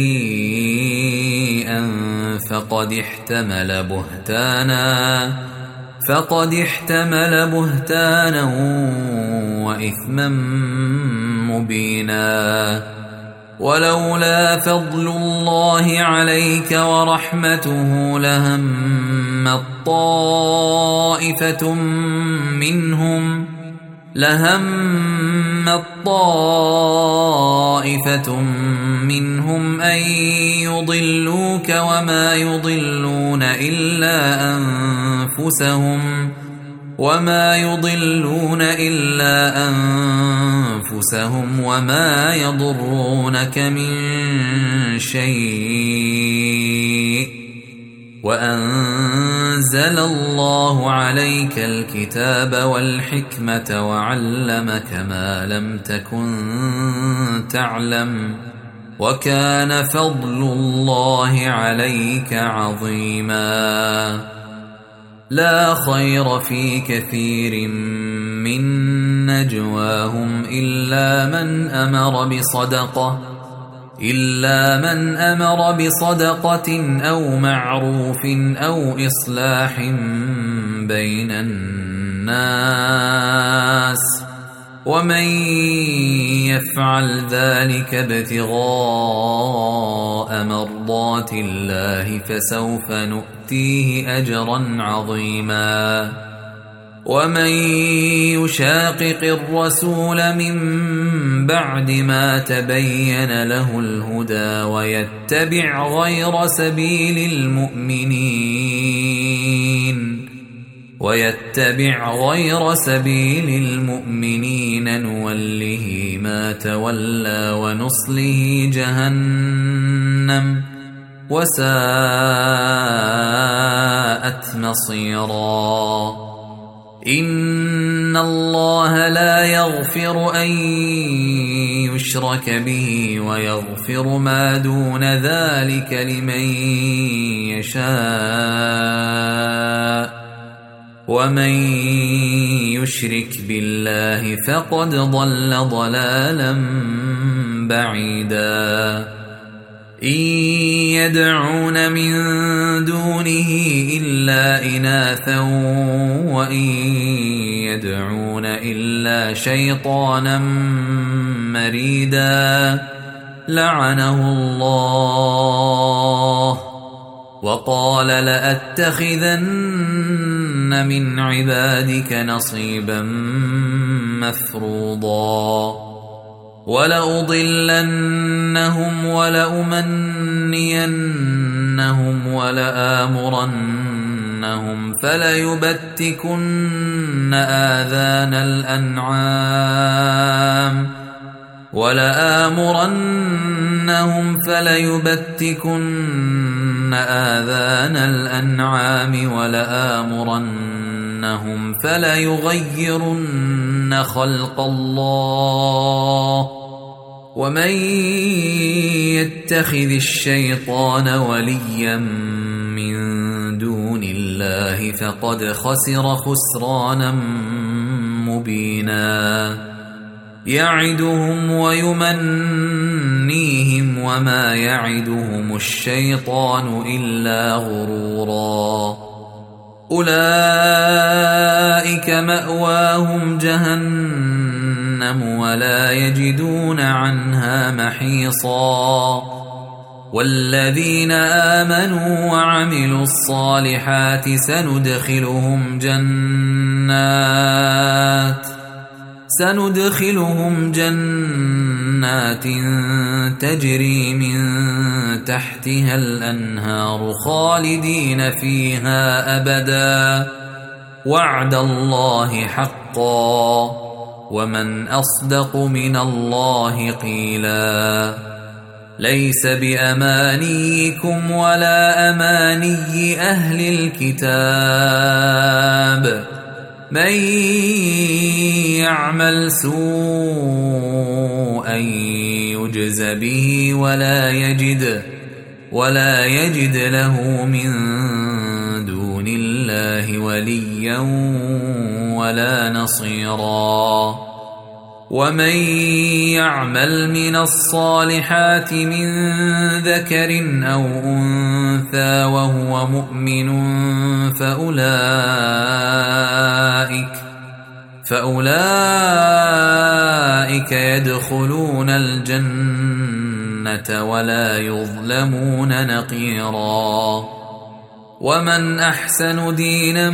بريئا فقد احتمل بهتانا فقد احتمل بهتانا وإثما مبينا ولولا فضل الله عليك ورحمته لهمت طائفة منهم لهمت طائفة منهم أن يضلوك وما يضلون إلا أنفسهم وما يضلون إلا أنفسهم وما يضرونك من شيء وأنزل الله عليك الكتاب والحكمة وعلمك ما لم تكن تعلم وكان فضل الله عليك عظيما لا خير في كثير من نجواهم إلا من أمر بصدقة إلا من أمر بصدقة أو معروف أو إصلاح بين الناس ومن يفعل ذلك ابتغاء مرضات الله فسوف نؤتيه أجرا عظيما ومن يشاقق الرسول من بعد ما تبين له الهدى ويتبع غير سبيل المؤمنين ويتبع غير سبيل المؤمنين نوله ما تولى ونصله جهنم وساءت مصيرا إن الله لا يغفر أن يشرك به ويغفر ما دون ذلك لمن يشاء ومن يشرك بالله فقد ضل ضلالا بعيدا إن يدعون من دونه إلا إناثا وإن يدعون إلا شيطانا مريدا لعنه الله وقال لأتخذن من عبادك نصيبا مفروضا ولأضلنهم ولأمنينهم ولآمرنهم فليبتكن آذان الأنعام ولآمرنهم فليبتكن آذان الأنعام ولآمرنهم فليغيرن خلق الله ومن يتخذ الشيطان وليا من دون الله فقد خسر خسرانا مبينا يعدهم ويمنيهم وما يعدهم الشيطان إلا غرورا أولئك مأواهم جهنم ولا يجدون عنها محيصا والذين آمنوا وعملوا الصالحات سندخلهم جنات سندخلهم جنات تجري من تحتها الأنهار خالدين فيها أبدا وعد الله حقا ومن أصدق من الله قيلا ليس بأمانيكم ولا أماني أهل الكتاب من يعمل سوءا يجز به ولا يجد ولا يجد له من دون الله وليا ولا نصيرا ومن يعمل من الصالحات من ذكر أو أنثى وهو مؤمن فأولئك فأولئك يدخلون الجنة ولا يظلمون نقيرا ومن أحسن دينا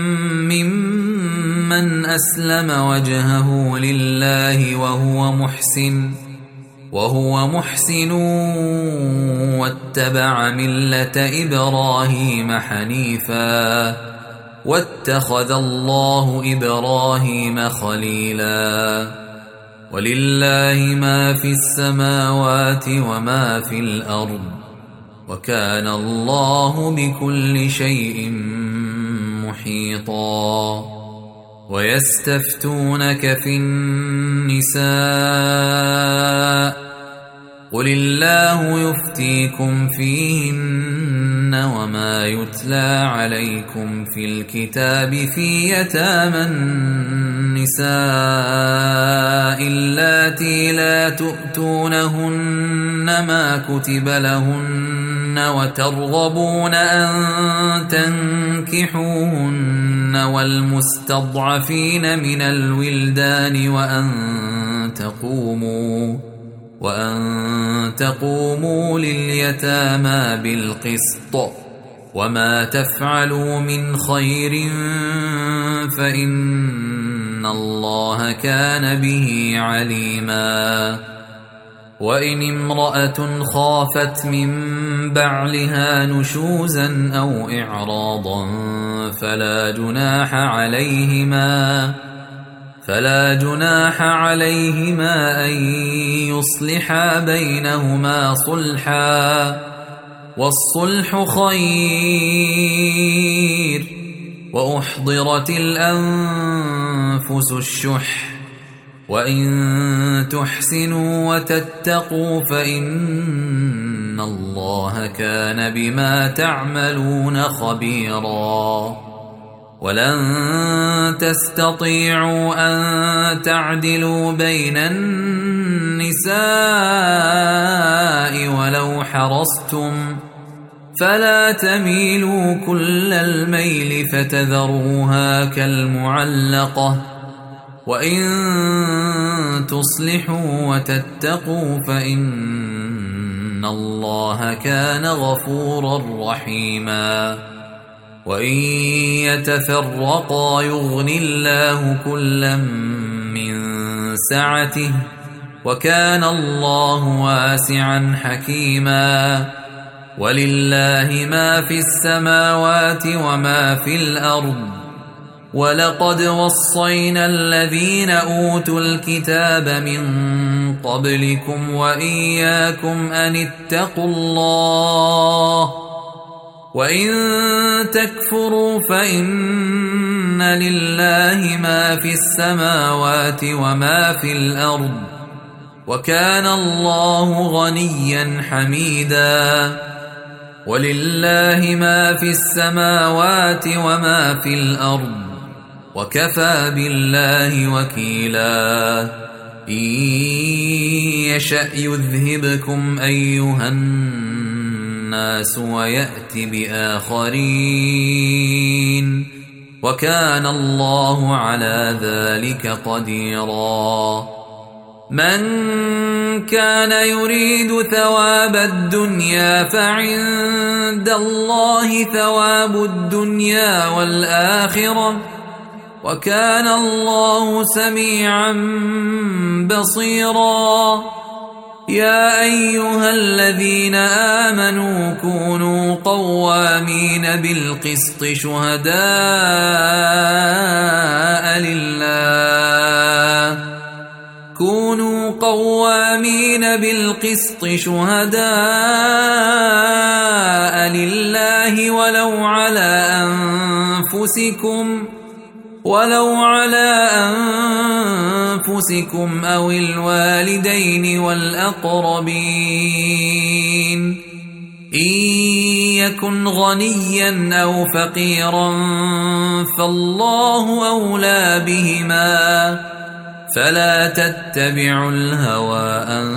ممن أسلم وجهه لله وهو محسن وهو محسن واتبع ملة إبراهيم حنيفا واتخذ الله إبراهيم خليلا ولله ما في السماوات وما في الأرض وكان الله بكل شيء محيطا ويستفتونك في النساء قل الله يفتيكم فيهن وما يتلى عليكم في الكتاب في يتامى النساء اللاتي لا تؤتونهن ما كتب لهن وترغبون أن تنكحوهن والمستضعفين من الولدان وأن تقوموا وأن تقوموا لليتامى بالقسط وما تفعلوا من خير فإن الله كان به عليما وإن امرأة خافت من بعلها نشوزا أو إعراضا فلا جناح عليهما فلا جناح عليهما أن يصلحا بينهما صلحا والصلح خير وأحضرت الأنفس الشح وإن تحسنوا وتتقوا فإن الله كان بما تعملون خبيرا ولن تستطيعوا أن تعدلوا بين النساء ولو حرصتم فلا تميلوا كل الميل فتذروها كالمعلقة وإن تصلحوا وتتقوا فإن الله كان غفورا رحيما وإن يتفرقا يغن الله كلا من سعته وكان الله واسعا حكيما ولله ما في السماوات وما في الأرض ولقد وصينا الذين أوتوا الكتاب من قبلكم وإياكم أن اتقوا الله وإن تكفروا فإن لله ما في السماوات وما في الأرض وكان الله غنيا حميدا ولله ما في السماوات وما في الأرض وكفى بالله وكيلا إن يشأ يذهبكم أيها الناس ويأت بآخرين وكان الله على ذلك قديرا من كان يريد ثواب الدنيا فعند الله ثواب الدنيا والآخرة وكان الله سميعا بصيرا يا أيها الذين آمنوا كونوا قوامين بالقسط شهداء لله كونوا قوامين بالقسط شهداء لله ولو على أنفسكم ولو على أنفسكم أو الوالدين والأقربين إن يكن غنيا أو فقيرا فالله أولى بهما فلا تتبعوا الهوى أن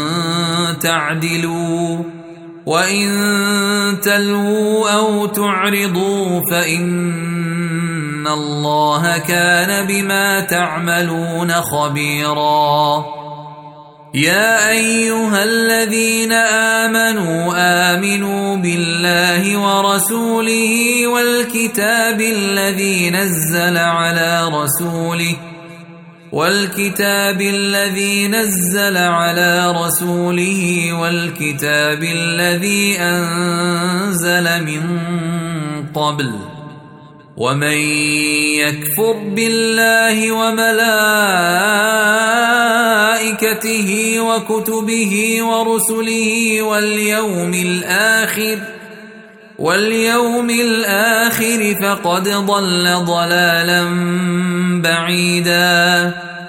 تعدلوا وإن تلووا أو تعرضوا فإن الله كان بما تعملون خبيرا يا أيها الذين آمنوا آمنوا بالله ورسوله والكتاب الذي نزل على رسوله والكتاب الذي نزل على رسوله والكتاب الذي أنزل من قبل ومن يكفر بالله وملائكته وكتبه ورسله واليوم الآخر واليوم الآخر فقد ضل ضلالا بعيدا.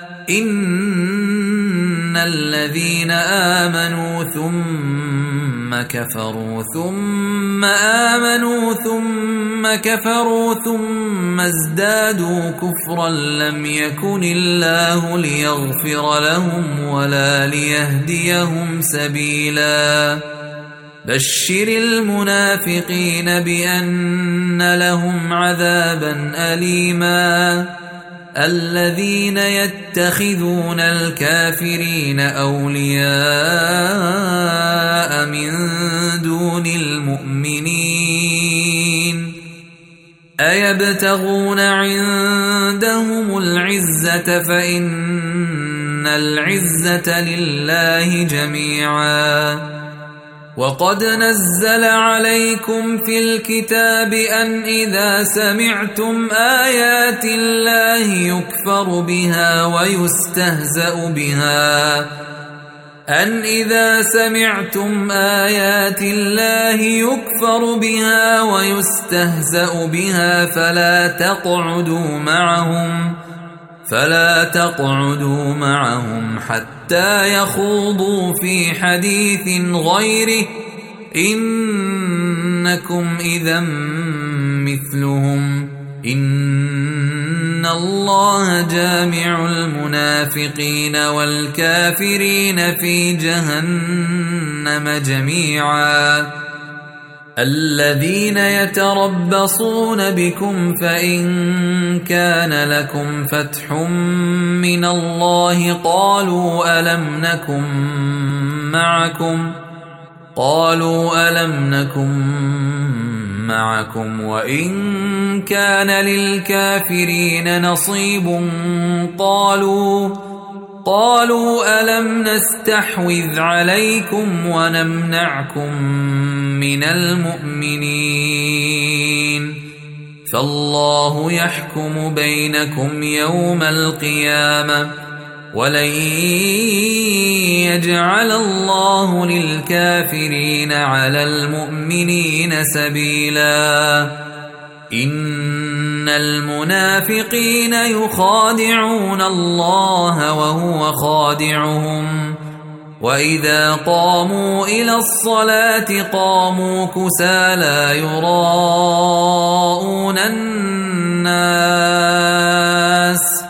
إن الذين آمنوا ثم كفروا ثم آمنوا ثم كفروا ثم ازدادوا كفرا لم يكن الله ليغفر لهم ولا ليهديهم سبيلا. بشر المنافقين بأن لهم عذابا أليما. الذين يتخذون الكافرين أولياء من دون المؤمنين أيبتغون عندهم العزة فإن العزة لله جميعا. وقد نزل عليكم في الكتاب أن إذا سمعتم آيات الله يكفر بها ويستهزأ بها أن إذا سمعتم آيات الله يكفر بها ويستهزأ بها فلا تقعدوا معهم فلا تقعدوا معهم حتى يخوضوا في حديث غيره إنكم إذا مثلهم إن الله جامع المنافقين والكافرين في جهنم جميعا. الذين يتربصون بكم فإن كان لكم فتح من الله قالوا ألم نكن معكم قالوا ألم نكن معكم وإن كان للكافرين نصيب قالوا قالوا ألم نستحوذ عليكم ونمنعكم من المؤمنين فالله يحكم بينكم يوم القيامة ولن يجعل الله للكافرين على المؤمنين سبيلا. إن المنافقين يخادعون الله وهو خادعهم وإذا قاموا إلى الصلاة قاموا كسالى يراءون الناس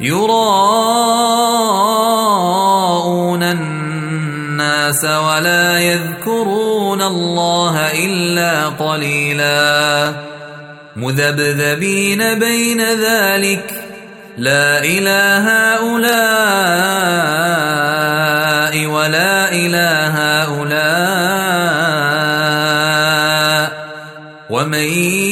يراءون الناس ولا يذكرون الله إلا قليلا مذبذبين بين ذلك لا إله هؤلاء ولا إله هؤلاء ومن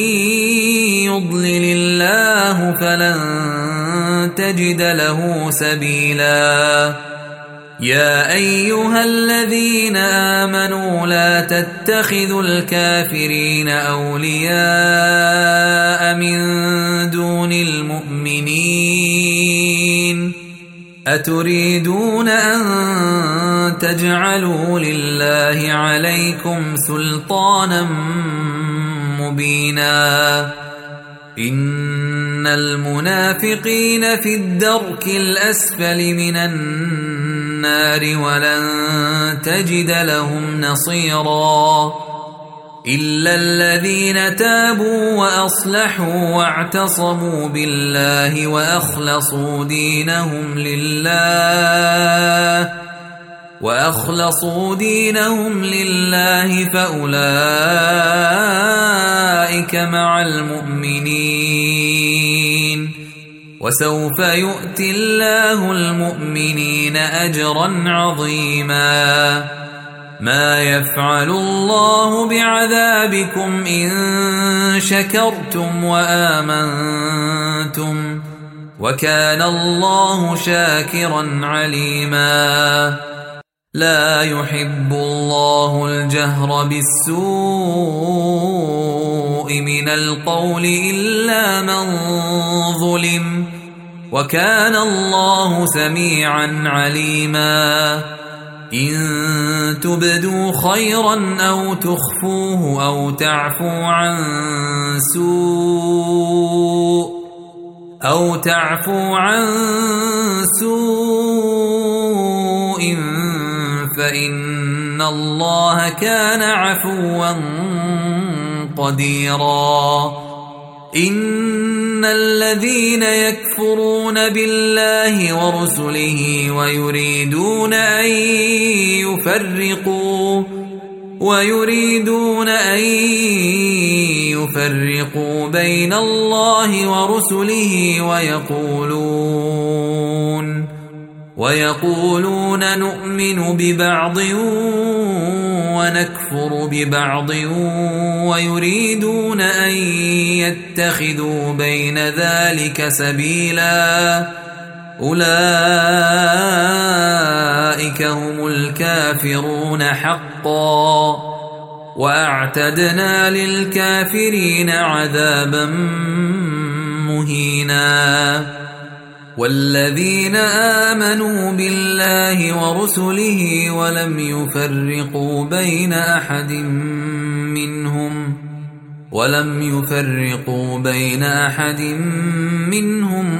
يضلل الله فلن تجد له سبيلا. يا أيها الذين آمنوا لا تتخذوا الكافرين أولياء من دون المؤمنين أتريدون أن تجعلوا لله عليكم سلطانا مبينا. إن المنافقين في الدرك الأسفل من النار ولن تجد لهم نصيرا إلا الذين تابوا وأصلحوا واعتصموا بالله وأخلصوا دينهم لله وأخلصوا دينهم لله فأولئك مع المؤمنين وسوف يؤتي الله المؤمنين أجرا عظيما. ما يفعل الله بعذابكم إن شكرتم وآمنتم وكان الله شاكرا عليما. لا يحب الله الجهر بالسوء السوء من القول إلا من ظلم وكان الله سميعا عليما إن تبدوا خيرا أو تخفوه أو تعفو عن سوء أو تعفو عن سوء فإن الله كان عفوا قديرا إن الذين يكفرون بالله ورسله ويريدون أن يفرقوا ويريدون أن يفرقوا بين الله ورسله ويقولون ويقولون نؤمن ببعض ونكفر ببعض ويريدون أن يتخذوا بين ذلك سبيلا أولئك هم الكافرون حقا وأعتدنا للكافرين عذابا مهينا والذين آمنوا بالله ورسله ولم يفرقوا بين أحد منهم ولم يفرقوا بين أحد منهم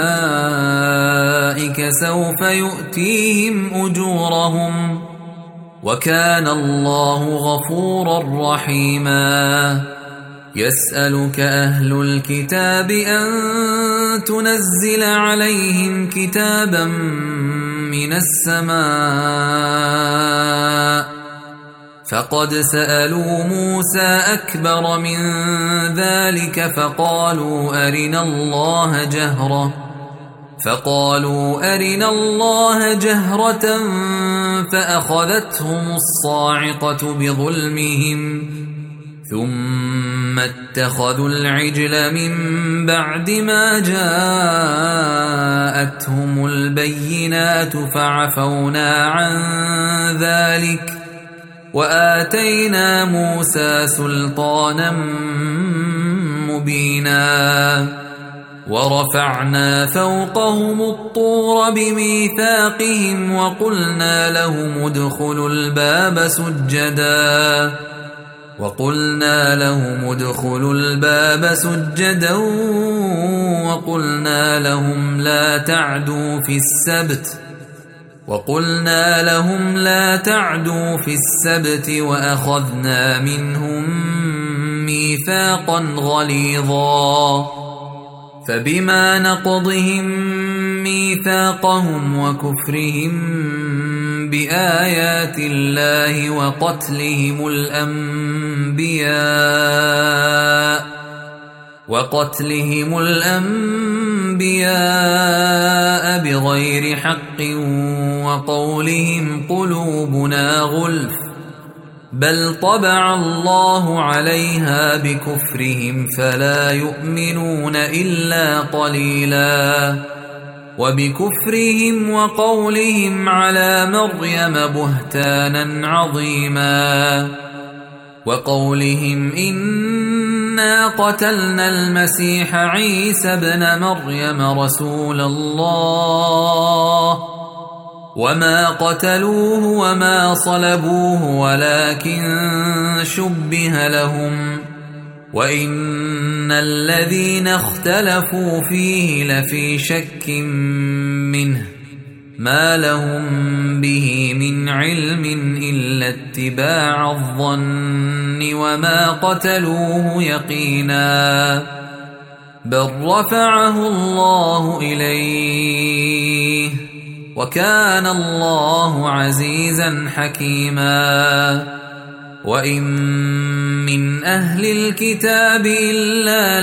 أولئك سوف يؤتيهم أجورهم وكان الله غفورا رحيما يسألك أهل الكتاب أن تنزل عليهم كتابا من السماء فقد سألوا موسى أكبر من ذلك فقالوا أرنا الله جهرة فقالوا أرنا الله جهرة فأخذتهم الصاعقة بظلمهم ثم اتخذوا العجل من بعد ما جاءتهم البينات فعفونا عن ذلك وآتينا موسى سلطانا مبينا ورفعنا فوقهم الطور بميثاقهم وقلنا لهم ادخلوا الباب سجدا وقلنا لهم ادخلوا الباب سجدا وقلنا لهم لا تعدوا في السبت وقلنا لهم لا تعدوا في السبت وأخذنا منهم ميثاقا غليظا فبما نقضهم ميثاقهم وكفرهم بآيات الله وقتلهم الأنبياء وقتلهم الأنبياء بغير حق وقولهم قلوبنا غلف بل طبع الله عليها بكفرهم فلا يؤمنون إلا قليلا وبكفرهم وقولهم على مريم بهتانا عظيما وقولهم إنا قتلنا المسيح عيسى ابن مريم رسول الله وما قتلوه وما صلبوه ولكن شبه لهم وإن الذين اختلفوا فيه لفي شك منه ما لهم به من علم إلا اتباع الظن وما قتلوه يقينا بل رفعه الله إليه وكان الله عزيزا حكيما وإن من أهل الكتاب إلا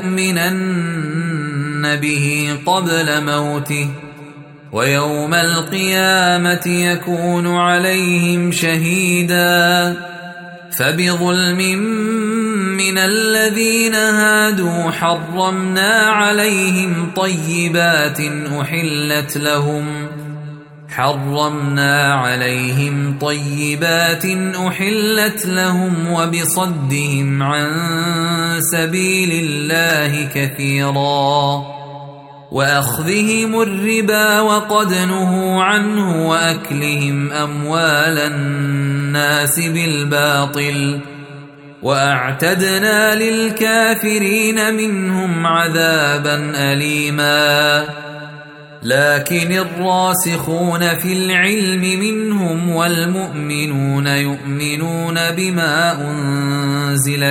ليؤمنن به قبل موته ويوم القيامة يكون عليهم شهيدا فبظلم من الذين هادوا حرمنا عليهم طيبات أحلت لهم حرمنا عليهم طيبات أحلت لهم وبصدهم عن سبيل الله كثيرا وأخذهم الربا وقد نهوا عنه وأكلهم أموال الناس بالباطل وأعتدنا للكافرين منهم عذابا أليما لكن الراسخون في العلم منهم والمؤمنون يؤمنون بما أنزل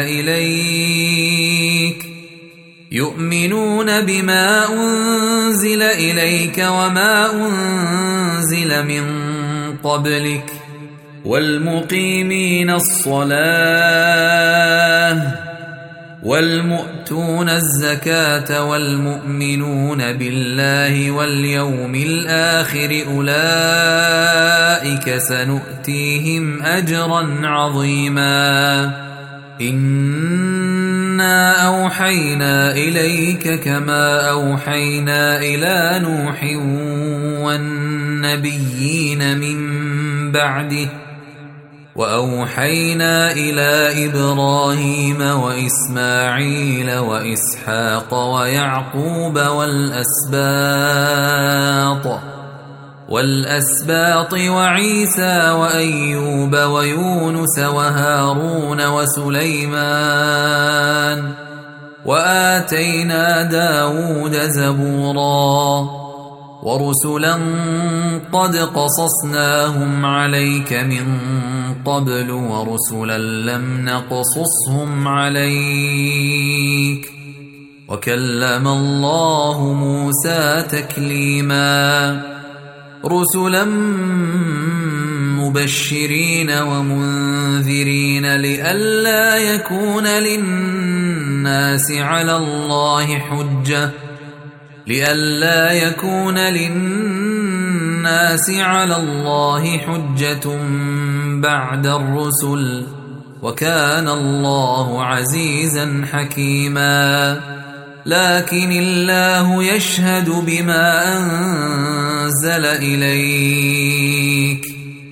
إليك يؤمنون بما أنزل إليك وما أنزل من قبلك والمقيمين الصلاة والمؤتون الزكاة والمؤمنون بالله واليوم الآخر أولئك سنؤتيهم أجرا عظيما إنا أوحينا إليك كما أوحينا إلى نوح والنبيين من بعده وأوحينا إلى إبراهيم وإسماعيل وإسحاق ويعقوب والأسباط والأسباط وعيسى وأيوب ويونس وهارون وسليمان وآتينا داود زبورا ورسلا قد قصصناهم عليك من قبل ورسلا لم نقصصهم عليك وكلم الله موسى تكليما رسلا مبشرين ومنذرين لئلا يكون للناس على الله حجة لئلا يكون للناس على الله حجة بعد الرسل وكان الله عزيزا حكيما لكن الله يشهد بما أنزل إليك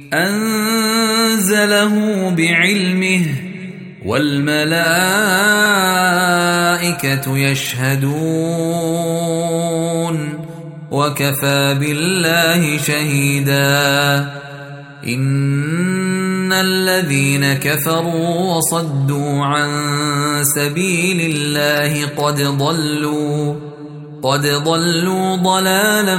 أنزله بعلمه والملائكة يشهدون وكفى بالله شهيدا إن الذين كفروا وصدوا عن سبيل الله قد ضلوا قد ضلوا ضلالا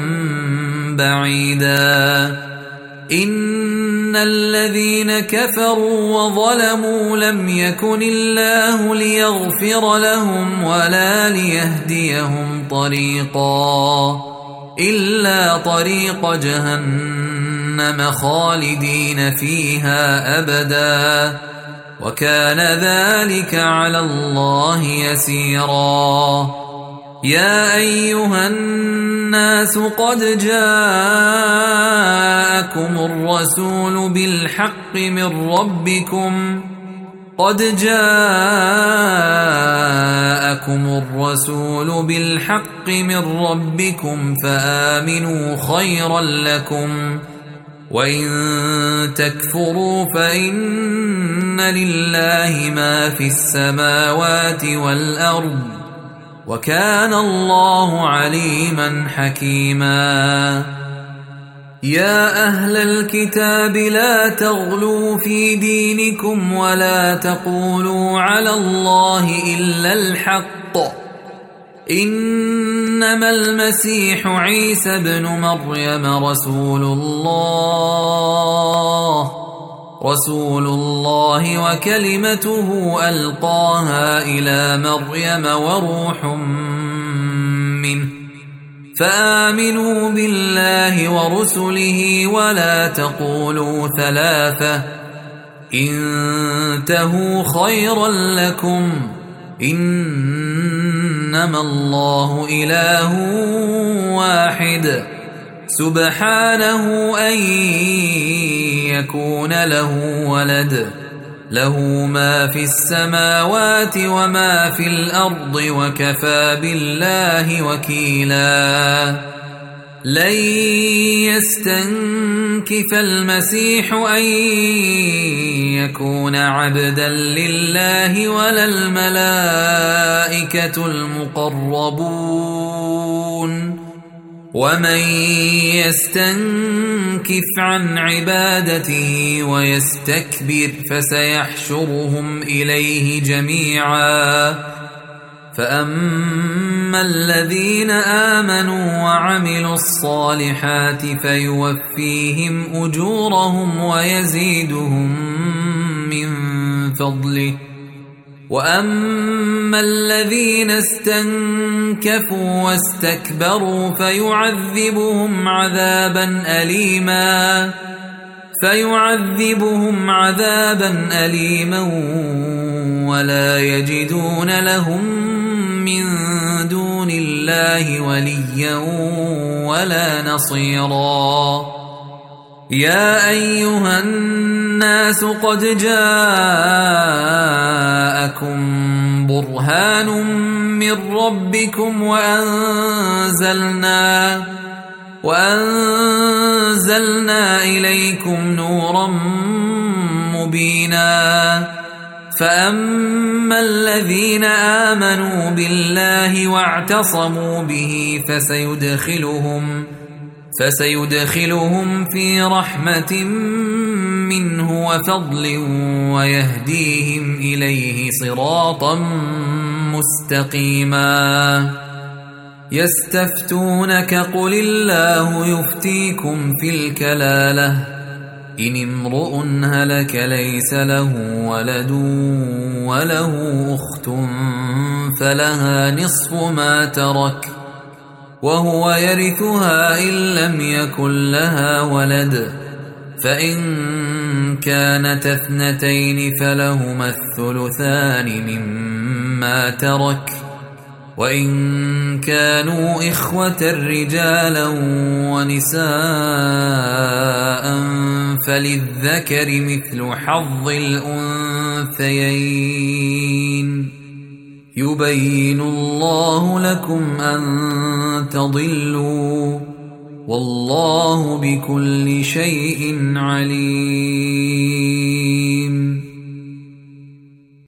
بعيدا إن الذين كفروا وظلموا لم يكن الله ليغفر لهم ولا ليهديهم طريقا إلا طريق جهنم خالدين فيها أبدا وكان ذلك على الله يسيرا يا أيها الناس قد جاءكم الرسول بالحق من ربكم قد جاءكم الرسول بالحق من ربكم فآمنوا خيرا لكم وإن تكفروا فإن لله ما في السماوات والأرض وكان الله عليما حكيما يا أهل الكتاب لا تغلوا في دينكم ولا تقولوا على الله إلا الحق إنما المسيح عيسى ابن مريم رسول الله رسول الله وكلمته ألقاها إلى مريم وروح منه فآمنوا بالله ورسله ولا تقولوا ثلاثة انتهوا خيرا لكم إنما الله إله واحد سبحانه أن يكون له ولد له ما في السماوات وما في الأرض وكفى بالله وكيلا لن يستنكف المسيح أن يكون عبدا لله ولا الملائكة المقربون ومن يستنكف عن عبادته ويستكبر فسيحشرهم إليه جميعا فأما الذين آمنوا وعملوا الصالحات فيوفيهم أجورهم ويزيدهم من فضله وأما الذين استنكفوا واستكبروا فيعذبهم عذابا أليما فيعذبهم عذابا أليما ولا يجدون لهم من دون الله وليا ولا نصيرا يا أيها الناس قد جاءكم برهان من ربكم وأنزلنا وأنزلنا إليكم نورا مبينا فأما الذين آمنوا بالله واعتصموا به فسيدخلهم فسيدخلهم في رحمة منه وفضل ويهديهم إليه صراطا مستقيما يستفتونك قل الله يفتيكم في الكلالة إن امرؤ هلك ليس له ولد وله أخت فلها نصف ما ترك وهو يرثها إن لم يكن لها ولد فإن كانت اثنتين فلهما الثلثان مما ترك وإن كانوا إخوة رجالا ونساء فللذكر مثل حظ الأنثيين يبين الله لكم أن تضلوا والله بكل شيء عليم.